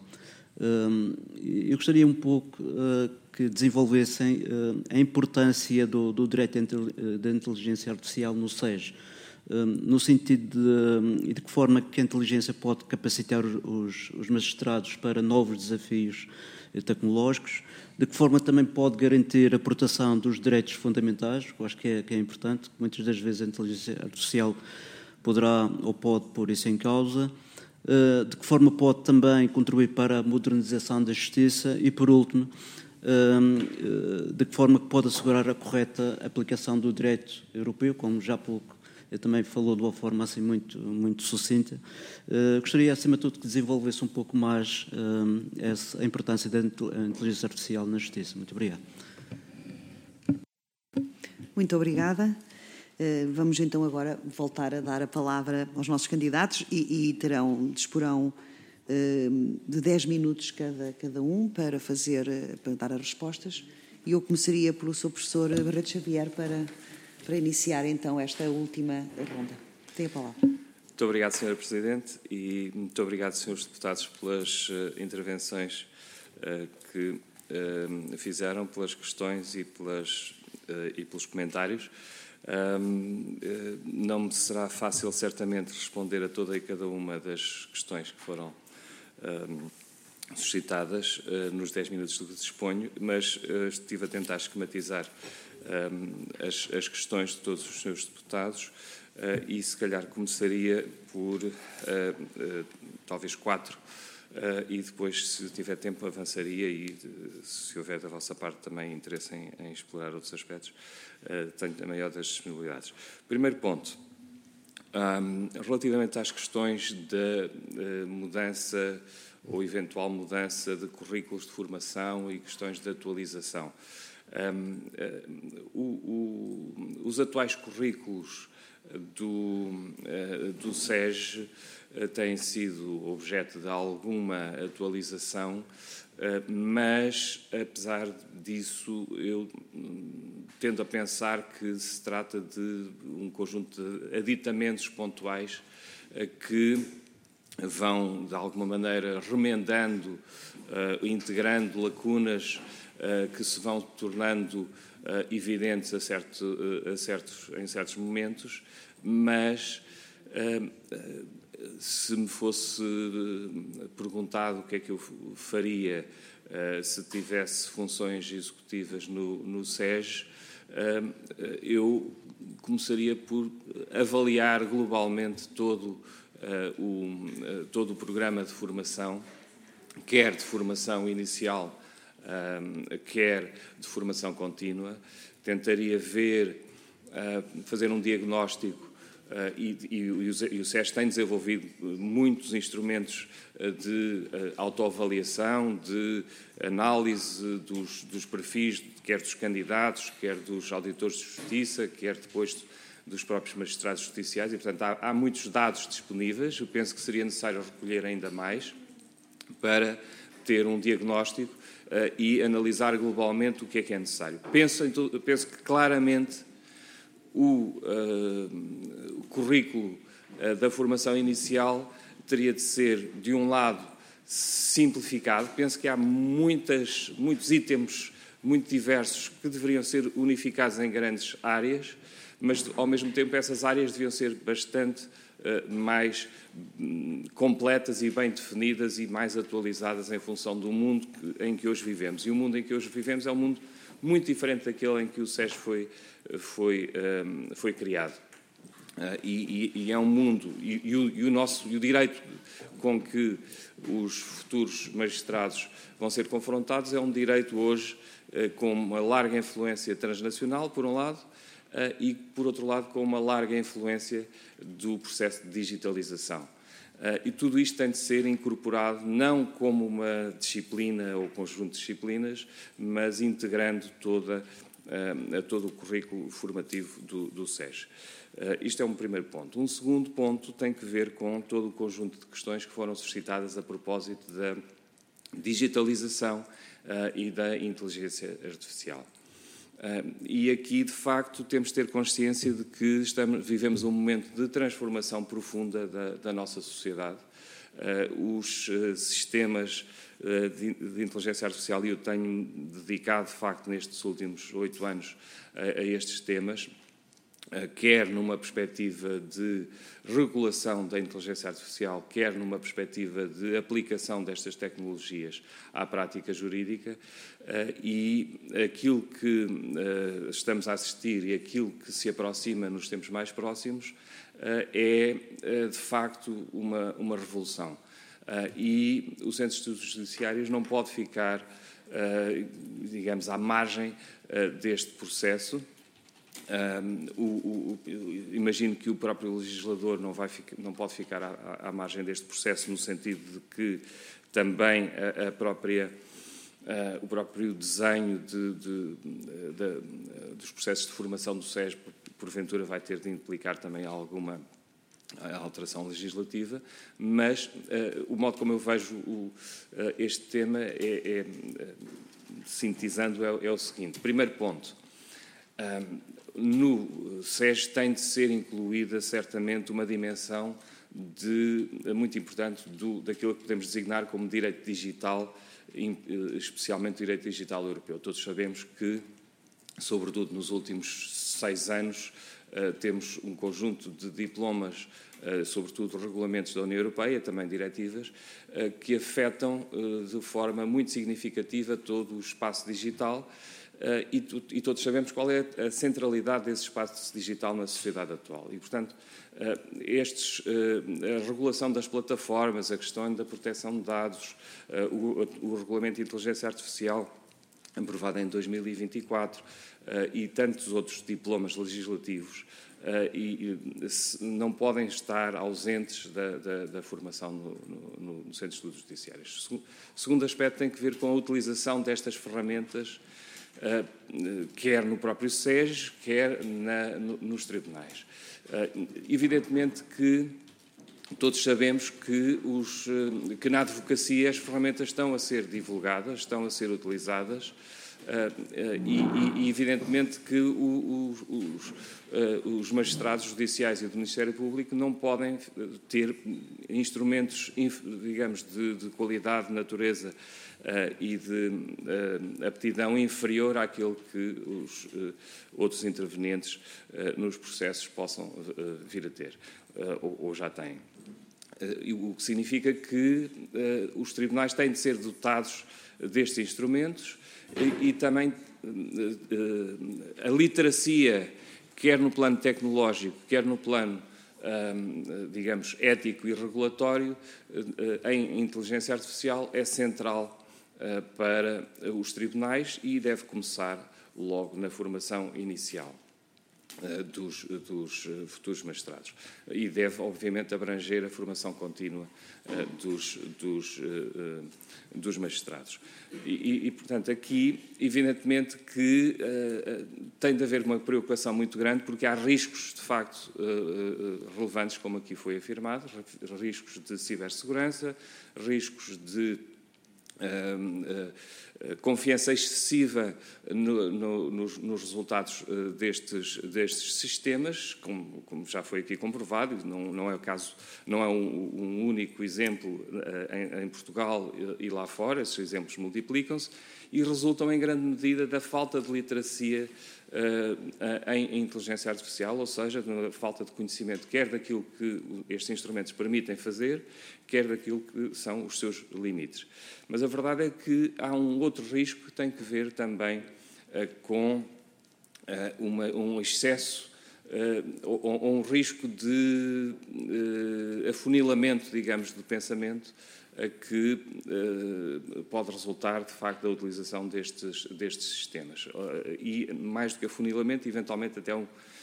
Eu gostaria um pouco que desenvolvessem a importância do direito da inteligência artificial no SES, no sentido de que forma que a inteligência pode capacitar os magistrados para novos desafios tecnológicos, de que forma também pode garantir a proteção dos direitos fundamentais, que eu acho que é importante, que muitas das vezes a inteligência artificial poderá ou pode pôr isso em causa, de que forma pode também contribuir para a modernização da justiça e, por último, de que forma pode assegurar a correta aplicação do direito europeu, como já há pouco também falou de uma forma assim muito sucinta. Gostaria, acima de tudo, que desenvolvesse um pouco mais a importância da inteligência artificial na justiça. Muito obrigado. Muito obrigada. Vamos então agora voltar a dar a palavra aos nossos candidatos e disporão de 10 minutos cada um para dar as respostas. E eu começaria pelo Sr. Professor Barreto Xavier para iniciar então esta última ronda. Tem a palavra. Muito obrigado, Sra. Presidente, e muito obrigado, Srs. Deputados, pelas intervenções que fizeram, pelas questões e pelos comentários. Não me será fácil, certamente, responder a toda e cada uma das questões que foram suscitadas nos 10 minutos de que disponho, mas estive a tentar esquematizar as questões de todos os senhores deputados e se calhar começaria por talvez 4 e depois, se tiver tempo, avançaria e, se houver da vossa parte também interesse em explorar outros aspectos, tenho a maior das disponibilidades. Primeiro ponto, relativamente às questões da mudança ou eventual mudança de currículos de formação e questões de atualização. Os atuais currículos do SES têm sido objeto de alguma atualização, mas, apesar disso, eu tendo a pensar que se trata de um conjunto de aditamentos pontuais que vão, de alguma maneira, remendando, integrando lacunas que se vão tornando evidentes em certos momentos, mas se me fosse perguntado o que é que eu faria se tivesse funções executivas no SES, eu começaria por avaliar globalmente todo o programa de formação, quer de formação inicial, quer de formação contínua. Tentaria fazer um diagnóstico, e o SES tem desenvolvido muitos instrumentos de autoavaliação, de análise dos perfis, quer dos candidatos, quer dos auditores de justiça, quer depois dos próprios magistrados judiciais, e, portanto, há muitos dados disponíveis. Eu penso que seria necessário recolher ainda mais para ter um diagnóstico e analisar globalmente o que é necessário. Penso que claramente o currículo da formação inicial teria de ser, de um lado, simplificado. Penso que há muitos itens muito diversos que deveriam ser unificados em grandes áreas, mas, ao mesmo tempo, essas áreas deviam ser bastante mais completas e bem definidas e mais atualizadas em função do mundo em que hoje vivemos. E o mundo em que hoje vivemos é um mundo muito diferente daquele em que o SES foi criado. E é um mundo, e o direito com que os futuros magistrados vão ser confrontados é um direito hoje com uma larga influência transnacional, por um lado, e, por outro lado, com uma larga influência do processo de digitalização. E tudo isto tem de ser incorporado não como uma disciplina ou conjunto de disciplinas, mas integrando todo o currículo formativo do SES. Isto é um primeiro ponto. Um segundo ponto tem que ver com todo o conjunto de questões que foram suscitadas a propósito da digitalização e da inteligência artificial. E aqui, de facto, temos de ter consciência de que vivemos um momento de transformação profunda da nossa sociedade. Os sistemas de inteligência artificial, e eu tenho dedicado, de facto, nestes últimos 8 anos a estes temas, quer numa perspectiva de regulação da inteligência artificial, quer numa perspectiva de aplicação destas tecnologias à prática jurídica, e aquilo que estamos a assistir e aquilo que se aproxima nos tempos mais próximos é, de facto, uma revolução. E o Centro de Estudos Judiciários não pode ficar, digamos, à margem deste processo. Imagino que o próprio legislador não pode ficar à margem deste processo, no sentido de que também o próprio desenho dos processos de formação do SES, porventura, vai ter de implicar também alguma alteração legislativa, mas o modo como eu vejo este tema, sintetizando, é o seguinte. Primeiro ponto. No SES tem de ser incluída, certamente, uma dimensão muito importante daquilo que podemos designar como direito digital, especialmente direito digital europeu. Todos sabemos que, sobretudo nos últimos 6 anos, temos um conjunto de diplomas, sobretudo regulamentos da União Europeia, também diretivas, que afetam de forma muito significativa todo o espaço digital, e todos sabemos qual é a centralidade desse espaço digital na sociedade atual. E, portanto, a regulação das plataformas, a questão da proteção de dados, o Regulamento de Inteligência Artificial, aprovado em 2024, e tantos outros diplomas legislativos, não podem estar ausentes da formação no Centro de Estudos Judiciários. O segundo aspecto tem que ver com a utilização destas ferramentas, quer no próprio SES, quer nos tribunais. Evidentemente que todos sabemos que na advocacia as ferramentas estão a ser divulgadas, estão a ser utilizadas, e evidentemente que os magistrados judiciais e do Ministério Público não podem ter instrumentos, digamos, de qualidade, de natureza e de aptidão inferior àquilo que os outros intervenientes nos processos possam vir a ter, ou já têm. O que significa que os tribunais têm de ser dotados destes instrumentos e também a literacia, quer no plano tecnológico, quer no plano, digamos, ético e regulatório, em inteligência artificial é central para os tribunais e deve começar logo na formação inicial dos futuros magistrados. E deve, obviamente, abranger a formação contínua dos magistrados. Portanto, aqui, evidentemente, que tem de haver uma preocupação muito grande, porque há riscos, de facto, relevantes, como aqui foi afirmado, riscos de cibersegurança, riscos de confiança excessiva nos resultados destes sistemas, como já foi aqui comprovado, não é o caso, não é um único exemplo em Portugal e lá fora, esses exemplos multiplicam-se e resultam em grande medida da falta de literacia em inteligência artificial, ou seja, da falta de conhecimento quer daquilo que estes instrumentos permitem fazer, quer daquilo que são os seus limites. Mas a verdade é que há um outro risco que tem que ver também com um excesso ou um risco de afunilamento, digamos, do pensamento que pode resultar, de facto, da utilização destes sistemas. E, mais do que afunilamento, eventualmente até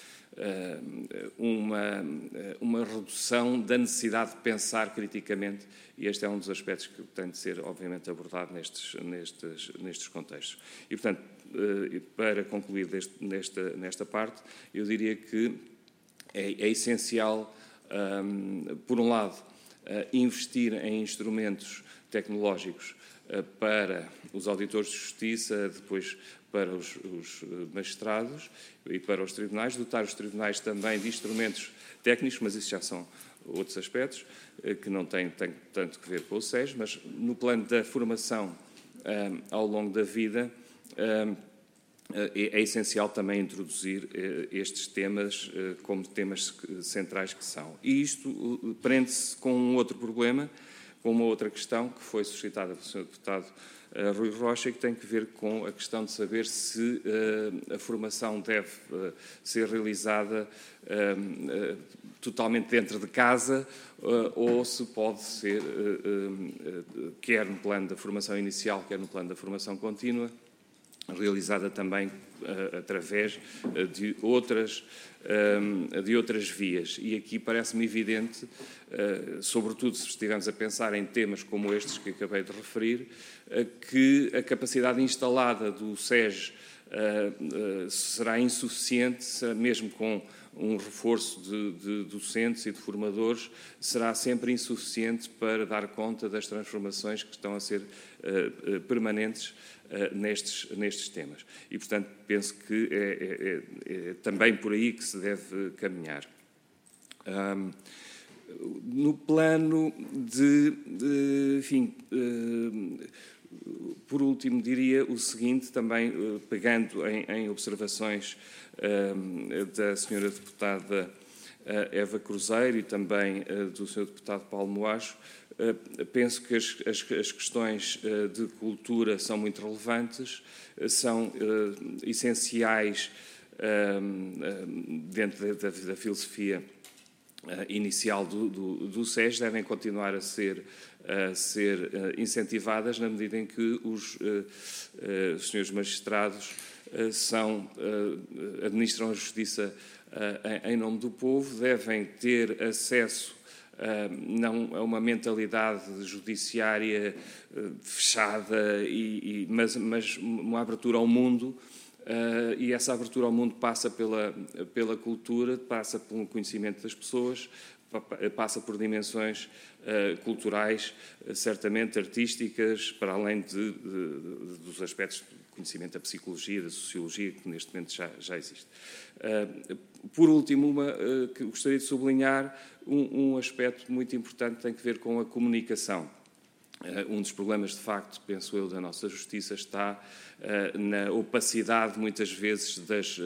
uma redução da necessidade de pensar criticamente, e este é um dos aspectos que tem de ser, obviamente, abordado nestes contextos. E, portanto, para concluir nesta parte, eu diria que é essencial, por um lado, investir em instrumentos tecnológicos para os auditores de justiça, depois para os magistrados e para os tribunais, dotar os tribunais também de instrumentos técnicos, mas isso já são outros aspectos que não têm tanto que ver com o SES, mas no plano da formação ao longo da vida é essencial também introduzir estes temas como temas centrais que são. E isto prende-se com um outro problema, com uma outra questão que foi suscitada pelo Sr. Deputado Rui Rocha, que tem que ver com a questão de saber se a formação deve ser realizada totalmente dentro de casa ou se pode ser, quer no plano da formação inicial, quer no plano da formação contínua, realizada também através de outras vias. E aqui parece-me evidente, sobretudo se estivermos a pensar em temas como estes que acabei de referir, que a capacidade instalada do SES será insuficiente, mesmo com um reforço de docentes e de formadores, será sempre insuficiente para dar conta das transformações que estão a ser permanentes nestes temas. E, portanto, penso que é também por aí que se deve caminhar. No plano enfim, por último, diria o seguinte, também pegando em observações da Sra. Deputada Eva Cruzeiro e também do Sr. Deputado Paulo Moacho, penso que as questões de cultura são muito relevantes, são essenciais dentro da filosofia inicial do SES, devem continuar a ser incentivadas na medida em que os senhores magistrados administram a justiça em nome do povo, devem ter acesso não a uma mentalidade judiciária fechada, mas uma abertura ao mundo, e essa abertura ao mundo passa pela cultura, passa pelo conhecimento das pessoas, passa por dimensões culturais, certamente artísticas, para além dos aspectos de conhecimento da psicologia, da sociologia, que neste momento já existe. Por último, que gostaria de sublinhar um aspecto muito importante, tem que ver com a comunicação. Um dos problemas, de facto, penso eu, da nossa justiça está na opacidade, muitas vezes,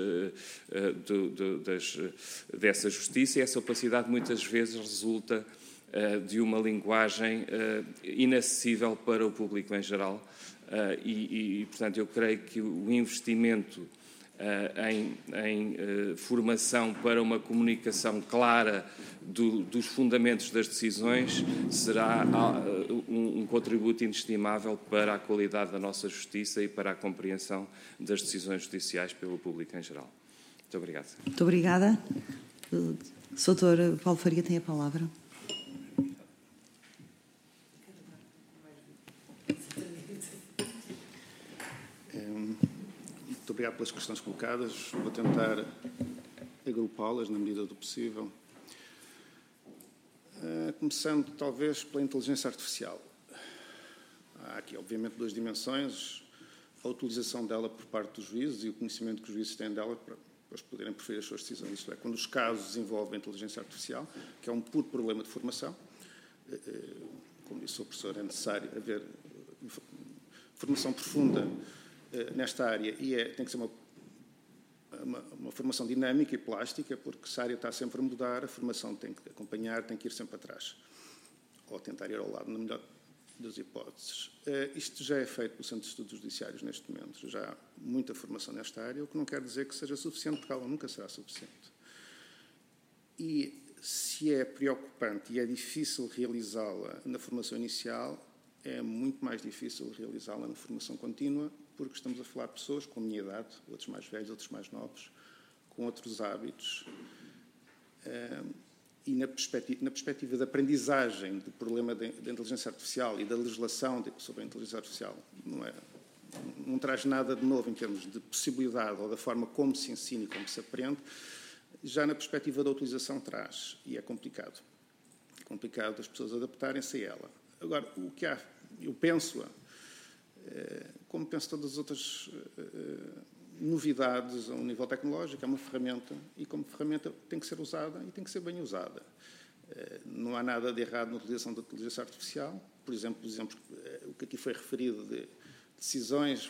dessa justiça, e essa opacidade, muitas vezes, resulta de uma linguagem inacessível para o público em geral, portanto, eu creio que o investimento em formação para uma comunicação clara dos fundamentos das decisões será um contributo inestimável para a qualidade da nossa justiça e para a compreensão das decisões judiciais pelo público em geral. Muito obrigado. Muito obrigada. O Sr. Paulo Faria tem a palavra. Muito obrigado pelas questões colocadas. Vou tentar agrupá-las na medida do possível. Começando, talvez, pela inteligência artificial. Há aqui, obviamente, duas dimensões. A utilização dela por parte dos juízes e o conhecimento que os juízes têm dela para depois poderem preferir as suas decisões. Isto é, quando os casos envolvem inteligência artificial, que é um puro problema de formação, como disse o professor, é necessário haver formação profunda nesta área e tem que ser uma formação dinâmica e plástica, porque se a área está sempre a mudar, a formação tem que acompanhar, tem que ir sempre atrás, ou tentar ir ao lado, na melhor das hipóteses. Isto já é feito pelo Centro de Estudos Judiciários neste momento, já há muita formação nesta área, o que não quer dizer que seja suficiente, porque ela nunca será suficiente. E se é preocupante e é difícil realizá-la na formação inicial, é muito mais difícil realizá-la na formação contínua, porque estamos a falar de pessoas com a minha idade, outros mais velhos, outros mais novos, com outros hábitos. E na perspectiva da aprendizagem do problema da inteligência artificial e da legislação sobre a inteligência artificial, não traz nada de novo em termos de possibilidade ou da forma como se ensina e como se aprende, já na perspectiva da utilização traz, e é complicado. É complicado as pessoas adaptarem-se a ela. Agora, o que há, eu penso, como penso todas as outras novidades a um nível tecnológico, é uma ferramenta, e como ferramenta tem que ser usada e tem que ser bem usada. Não há nada de errado na utilização da inteligência artificial. Por exemplo, o que aqui foi referido de decisões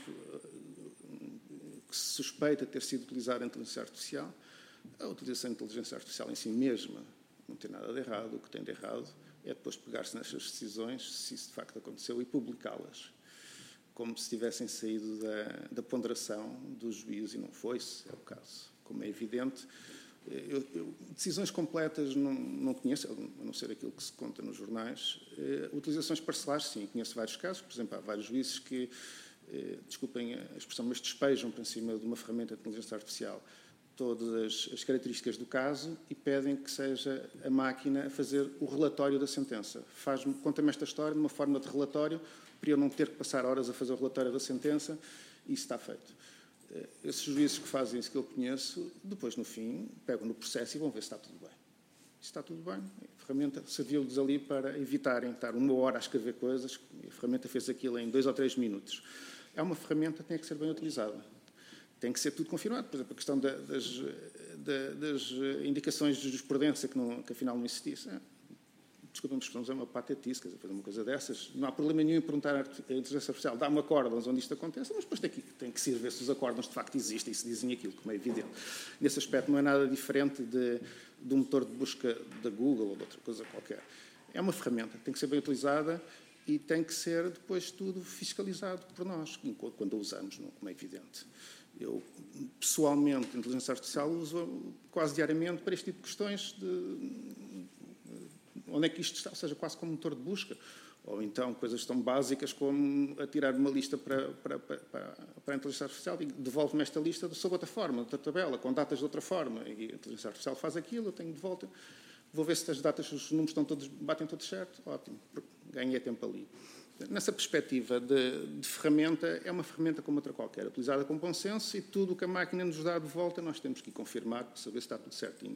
que se suspeita ter sido utilizada a inteligência artificial. A utilização da inteligência artificial em si mesma não tem nada de errado. O que tem de errado é depois pegar-se nessas decisões, se isso de facto aconteceu, e publicá-las, como se tivessem saído da ponderação do juiz, e não foi-se, é o caso. Como é evidente, decisões completas não conheço, a não ser aquilo que se conta nos jornais. Utilizações parcelares, sim, conheço vários casos. Por exemplo, há vários juízes que, desculpem a expressão, mas despejam para cima de uma ferramenta de inteligência artificial todas as características do caso e pedem que seja a máquina a fazer o relatório da sentença. Conta-me esta história de uma forma de relatório, para eu não ter que passar horas a fazer o relatório da sentença, e isso está feito. Esses juízes que fazem isso que eu conheço, depois, no fim, pegam no processo e vão ver se está tudo bem. Se está tudo bem, a ferramenta serviu-lhes ali para evitarem estar 1 hora a escrever coisas, e a ferramenta fez aquilo em 2 ou 3 minutos. É uma ferramenta que tem que ser bem utilizada. Tem que ser tudo confirmado. Por exemplo, a questão das indicações de jurisprudência que afinal não existisse. Desculpem-me, expressão, é uma patetice, quer dizer, fazer uma coisa dessas. Não há problema nenhum em perguntar à inteligência artificial, dá-me acórdãos onde isto acontece, mas depois tem que se ir ver se os acórdãos de facto existem e se dizem aquilo, como é evidente. Nesse aspecto não é nada diferente do motor de busca da Google ou de outra coisa qualquer. É uma ferramenta, tem que ser bem utilizada e tem que ser, depois de tudo, fiscalizado por nós, quando a usamos, como é evidente. Eu, pessoalmente, a inteligência artificial uso quase diariamente para este tipo de questões onde é que isto está, ou seja, quase como motor de busca. Ou então coisas tão básicas como atirar uma lista para a inteligência artificial e devolve-me esta lista sob outra forma, outra tabela, com datas de outra forma. E a inteligência artificial faz aquilo, eu tenho de volta, vou ver se as datas, os números batem todos certo, ótimo, ganhei tempo ali. Nessa perspectiva de ferramenta, é uma ferramenta como outra qualquer, utilizada com bom senso, e tudo o que a máquina nos dá de volta nós temos que confirmar para saber se está tudo certinho.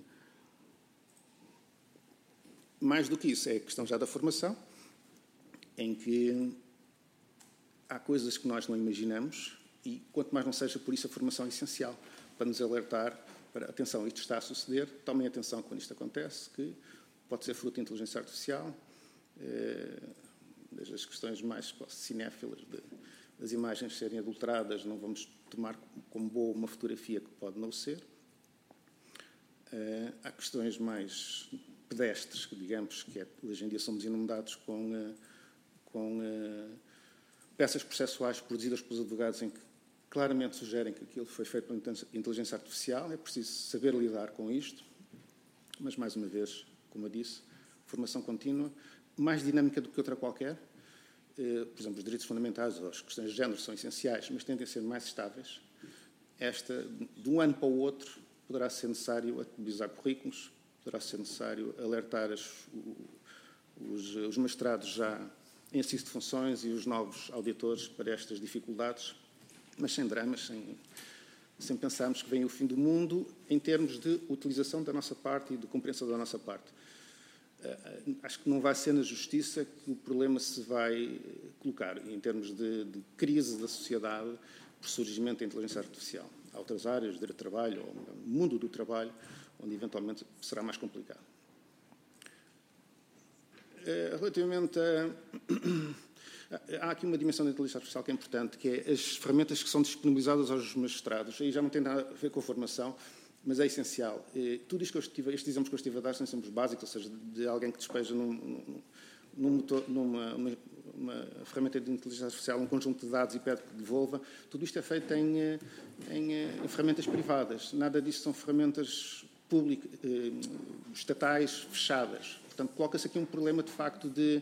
Mais do que isso, é a questão já da formação, em que há coisas que nós não imaginamos e, quanto mais não seja por isso, a formação é essencial para nos alertar para, atenção, isto está a suceder, tomem atenção quando isto acontece, que pode ser fruto de inteligência artificial, desde as questões mais cinéfilas das imagens serem adulteradas, não vamos tomar como boa uma fotografia que pode não ser. Há questões mais pedestres, que digamos, que hoje em dia somos inundados com peças processuais produzidas pelos advogados em que claramente sugerem que aquilo foi feito por inteligência artificial. É preciso saber lidar com isto, mas, mais uma vez, como eu disse, formação contínua, mais dinâmica do que outra qualquer. Por exemplo, os direitos fundamentais ou as questões de género são essenciais, mas tendem a ser mais estáveis. Esta, de um ano para o outro, poderá ser necessário atualizar currículos, poderá ser necessário alertar os mestrados já em exercício de funções e os novos auditores para estas dificuldades, mas sem dramas, sem pensarmos que vem o fim do mundo em termos de utilização da nossa parte e de compreensão da nossa parte. Acho que não vai ser na justiça que o problema se vai colocar, em termos de crise da sociedade por surgimento da inteligência artificial. Há outras áreas, o direito do trabalho, ou o mundo do trabalho, onde eventualmente será mais complicado. Relativamente há aqui uma dimensão da inteligência artificial que é importante, que é as ferramentas que são disponibilizadas aos magistrados. Aí já não tem nada a ver com a formação, mas é essencial. Tudo isto estes exemplos que eu estive a dar são exemplos básicos, ou seja, de alguém que despeja numa ferramenta de inteligência artificial um conjunto de dados e pede que devolva. Tudo isto é feito em ferramentas privadas. Nada disso são ferramentas públicas, estatais, fechadas. Portanto, coloca-se aqui um problema, de facto, de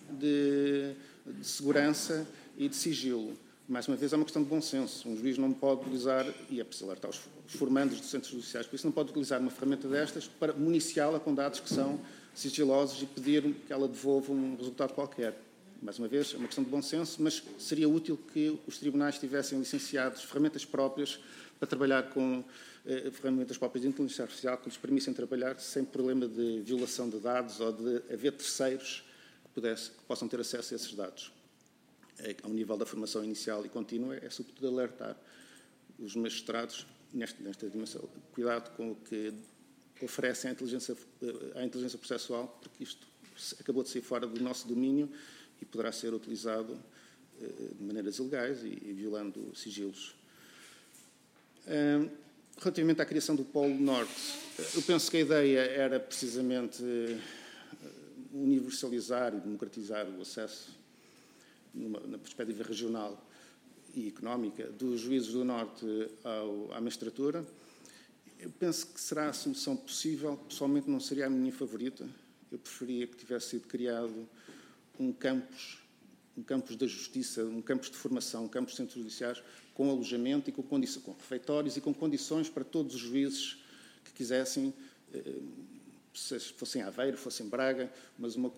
segurança e de sigilo. Mais uma vez, é uma questão de bom senso. Um juiz não pode utilizar, e é preciso alertar os formandos dos centros judiciais, por isso não pode utilizar uma ferramenta destas para municiá-la com dados que são sigilosos e pedir que ela devolva um resultado qualquer. Mais uma vez, é uma questão de bom senso, mas seria útil que os tribunais tivessem licenciados ferramentas próprias para trabalhar com ferramentas próprias de inteligência artificial que lhes permitissem trabalhar sem problema de violação de dados ou de haver terceiros que possam ter acesso a esses dados. Ao nível da formação inicial e contínua, é sobretudo alertar os magistrados nesta dimensão. Cuidado com o que oferecem à inteligência processual, porque isto acabou de sair fora do nosso domínio e poderá ser utilizado de maneiras ilegais e violando sigilos. Relativamente à criação do Polo Norte, eu penso que a ideia era precisamente universalizar e democratizar o acesso, na perspectiva regional e económica, dos juízes do Norte à magistratura. Eu penso que será a solução possível. Pessoalmente não seria a minha favorita. Eu preferia que tivesse sido criado um campus da justiça, um campus de formação, um campus de centros judiciais com alojamento e com refeitórios e com condições para todos os juízes que quisessem, se fossem Aveiro, fossem Braga, mas uma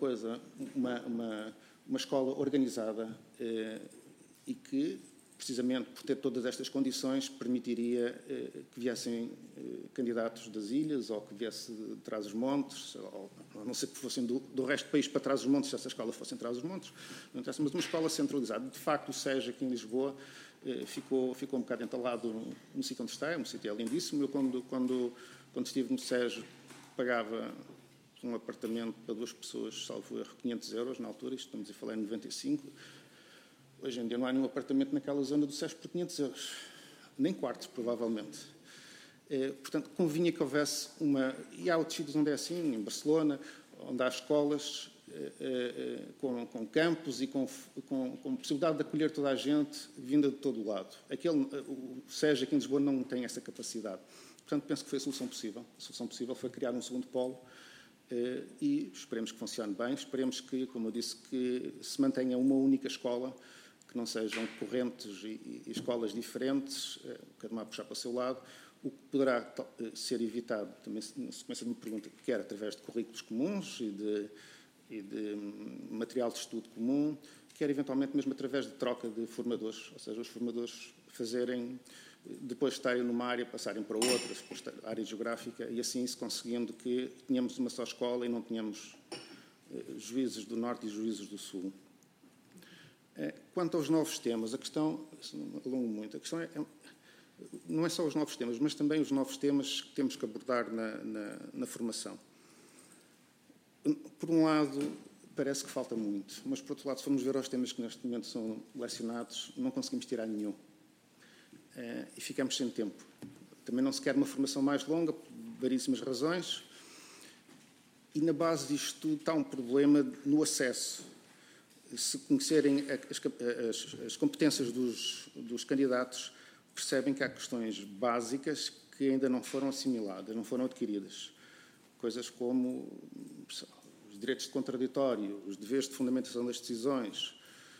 escola organizada e que, precisamente por ter todas estas condições, permitiria que viessem candidatos das ilhas ou que viesse de Trás-os-Montes, ou a não ser que fossem do resto do país para Trás-os-Montes, se essa escola fosse em Trás-os-Montes, não interessa, mas uma escola centralizada. De facto, o SES aqui em Lisboa ficou um bocado entalado no sítio onde está, um sítio é lindíssimo. Eu, quando estive no SES, pagava um apartamento para 2 pessoas, salvo erro, 500 euros na altura, isto estamos a falar em 95. Hoje em dia não há nenhum apartamento naquela zona do SES por 500 euros, nem quartos, provavelmente. Portanto, convinha que houvesse e há outros sítios onde é assim, em Barcelona, onde há escolas com campos e com possibilidade de acolher toda a gente vinda de todo o lado. O SES aqui em Lisboa não tem essa capacidade. Portanto, penso que foi a solução possível. A solução possível foi criar um segundo polo e esperemos que funcione bem. Esperemos que, como eu disse, que se mantenha uma única escola, que não sejam correntes e escolas diferentes, cada uma a puxar para o seu lado, o que poderá ser evitado, também na sequência de uma pergunta, quer através de currículos comuns e de material de estudo comum, quer eventualmente mesmo através de troca de formadores, ou seja, os formadores depois de estarem numa área, passarem para outra, depois da área geográfica, e assim se conseguindo que tenhamos uma só escola e não tenhamos juízes do Norte e juízes do Sul. Quanto aos novos temas, a questão, não alongo muito, a questão não é só os novos temas, mas também os novos temas que temos que abordar na formação. Por um lado, parece que falta muito, mas por outro lado, se formos ver os temas que neste momento são lecionados, não conseguimos tirar nenhum. E ficamos sem tempo. Também não se quer uma formação mais longa, por variedíssimas razões, e na base disto tudo está um problema no acesso. Se conhecerem as competências dos candidatos, percebem que há questões básicas que ainda não foram assimiladas, não foram adquiridas. Coisas como os direitos de contraditório, os deveres de fundamentação das decisões.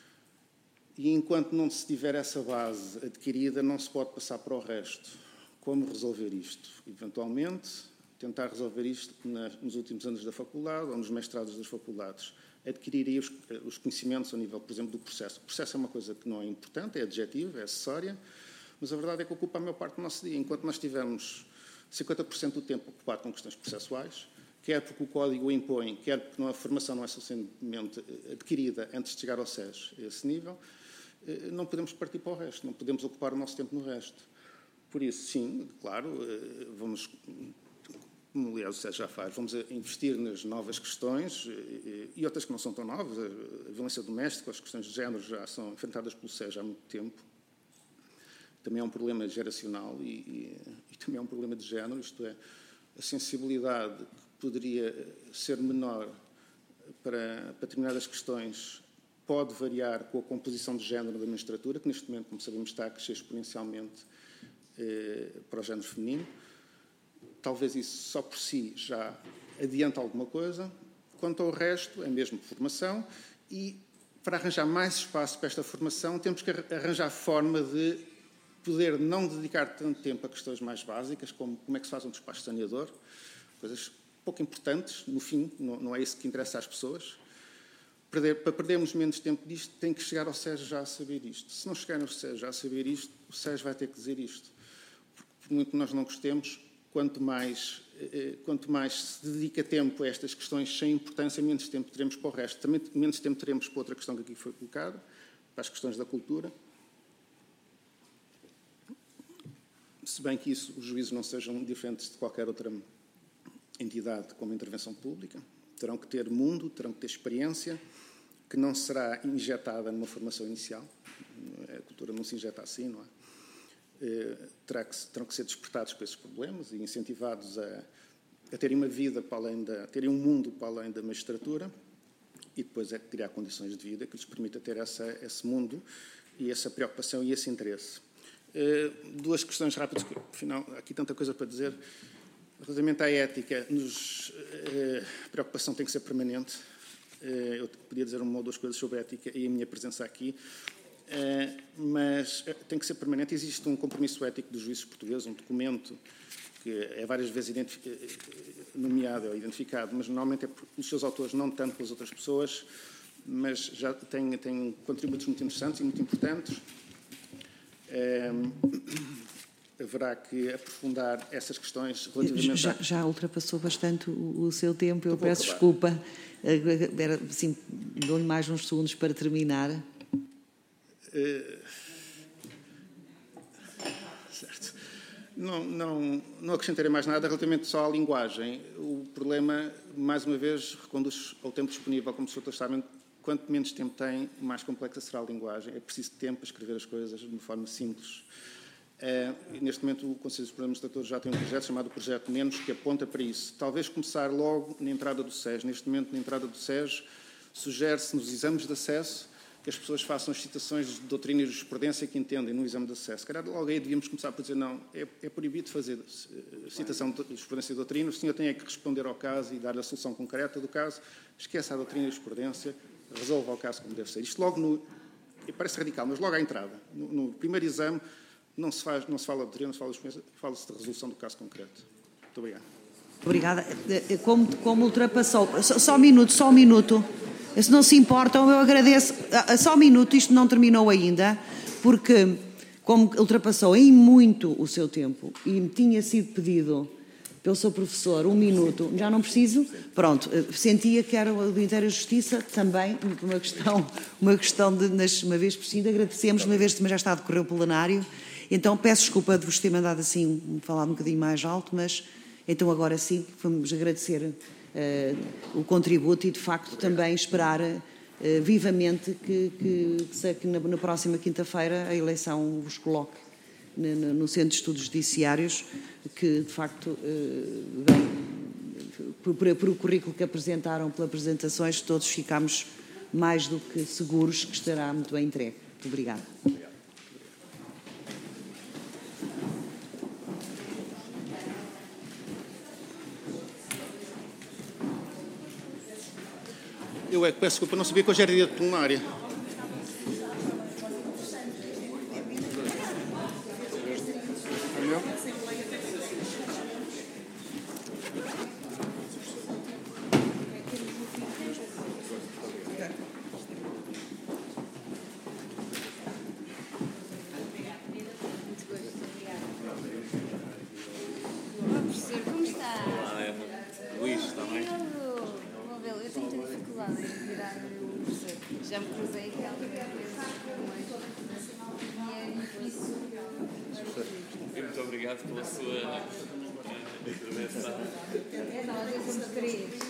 E enquanto não se tiver essa base adquirida, não se pode passar para o resto. Como resolver isto? Eventualmente, tentar resolver isto nos últimos anos da faculdade ou nos mestrados das faculdades. Adquiriria os conhecimentos ao nível, por exemplo, do processo. O processo é uma coisa que não é importante, é adjetiva, é acessória, mas a verdade é que ocupa a maior parte do nosso dia. Enquanto nós tivermos 50% do tempo ocupado com questões processuais, quer porque o código o impõe, quer porque a formação não é suficientemente adquirida antes de chegar ao SES a esse nível, não podemos partir para o resto, não podemos ocupar o nosso tempo no resto. Por isso, sim, claro, vamos, como aliás o SES já faz, vamos investir nas novas questões e outras que não são tão novas. A violência doméstica, as questões de género já são enfrentadas pelo SES há muito tempo. Também é um problema geracional e também é um problema de género, isto é, a sensibilidade que poderia ser menor para determinadas questões pode variar com a composição de género da magistratura, que neste momento, como sabemos, está a crescer exponencialmente para o género feminino. Talvez isso só por si já adianta alguma coisa. Quanto ao resto, é mesmo formação e para arranjar mais espaço para esta formação temos que arranjar forma de poder não dedicar tanto tempo a questões mais básicas, como é que se faz um despacho saneador, coisas pouco importantes, no fim, não é isso que interessa às pessoas. Para perdermos menos tempo disto, tem que chegar ao SES já a saber isto. Se não chegarem ao SES já a saber isto, o SES vai ter que dizer isto. Por muito que nós não gostemos, quanto mais se dedica tempo a estas questões sem importância, menos tempo teremos para o resto. Também menos tempo teremos para outra questão que aqui foi colocada, para as questões da cultura. Se bem que os juízes não sejam diferentes de qualquer outra entidade com uma intervenção pública, terão que ter mundo, terão que ter experiência, que não será injetada numa formação inicial. A cultura não se injeta assim, não é? Terão que ser despertados para esses problemas e incentivados a terem uma vida para além terem um mundo para além da magistratura e depois é criar condições de vida que lhes permita ter esse mundo e essa preocupação e esse interesse. Duas questões rápidas, que afinal há aqui tanta coisa para dizer. Relativamente à ética, a preocupação tem que ser permanente. Eu podia dizer uma ou duas coisas sobre a ética e a minha presença aqui, mas tem que ser permanente. Existe um compromisso ético dos juízes portugueses, um documento que é várias vezes nomeado ou identificado, mas normalmente é pelos seus autores, não tanto pelas outras pessoas, mas já tem contributos muito interessantes e muito importantes. Haverá que aprofundar essas questões relativamente... Já ultrapassou bastante o seu tempo, eu peço desculpa. Assim, dou-lhe mais uns segundos para terminar. Certo. Não acrescentarei mais nada relativamente só à linguagem. O problema, mais uma vez, reconduz ao tempo disponível, como os outros sabem. Quanto menos tempo tem, mais complexa será a linguagem. É preciso tempo para escrever as coisas de uma forma simples. Neste momento, o Conselho Superior de Administradores já tem um projeto chamado Projeto Menos, que aponta para isso. Talvez começar logo na entrada do SES. Neste momento, na entrada do SES, sugere-se nos exames de acesso que as pessoas façam as citações de doutrina e jurisprudência que entendem no exame de acesso. Se calhar logo aí devíamos começar por dizer, não, é proibido fazer citação de jurisprudência e doutrina, o senhor tem que responder ao caso e dar a solução concreta do caso, esqueça a doutrina e jurisprudência, resolva o caso como deve ser. Isto logo no... Parece radical, mas logo à entrada. No primeiro exame não se fala de doutrina, não se fala de jurisprudência, fala-se de resolução do caso concreto. Muito obrigado. Obrigada. Como ultrapassou... Só um minuto. Se não se importam, eu agradeço. Só um minuto, isto não terminou ainda, porque, como ultrapassou em muito o seu tempo e me tinha sido pedido pelo seu professor 1 minuto, já não preciso? Pronto, sentia que era o do Interior e Justiça também uma questão de, uma vez por cima, agradecemos, uma vez que já está a decorrer o plenário, então peço desculpa de vos ter mandado assim, falar um bocadinho mais alto, mas então agora sim, vamos agradecer o contributo e, de facto, também esperar vivamente que na próxima quinta-feira a eleição vos coloque no Centro de Estudos Judiciários, que, de facto, por o currículo que apresentaram, pelas apresentações, todos ficamos mais do que seguros que estará muito bem entregue. Muito obrigada. Eu é que peço desculpa, não sabia que hoje era dia de plenária. Professor, como está? Luís, está bem? Eu tenho muita dificuldade em virar o professor. Já me cruzei aqui algumas vezes e é difícil. Muito obrigado pela sua intervenção. Nós somos 3.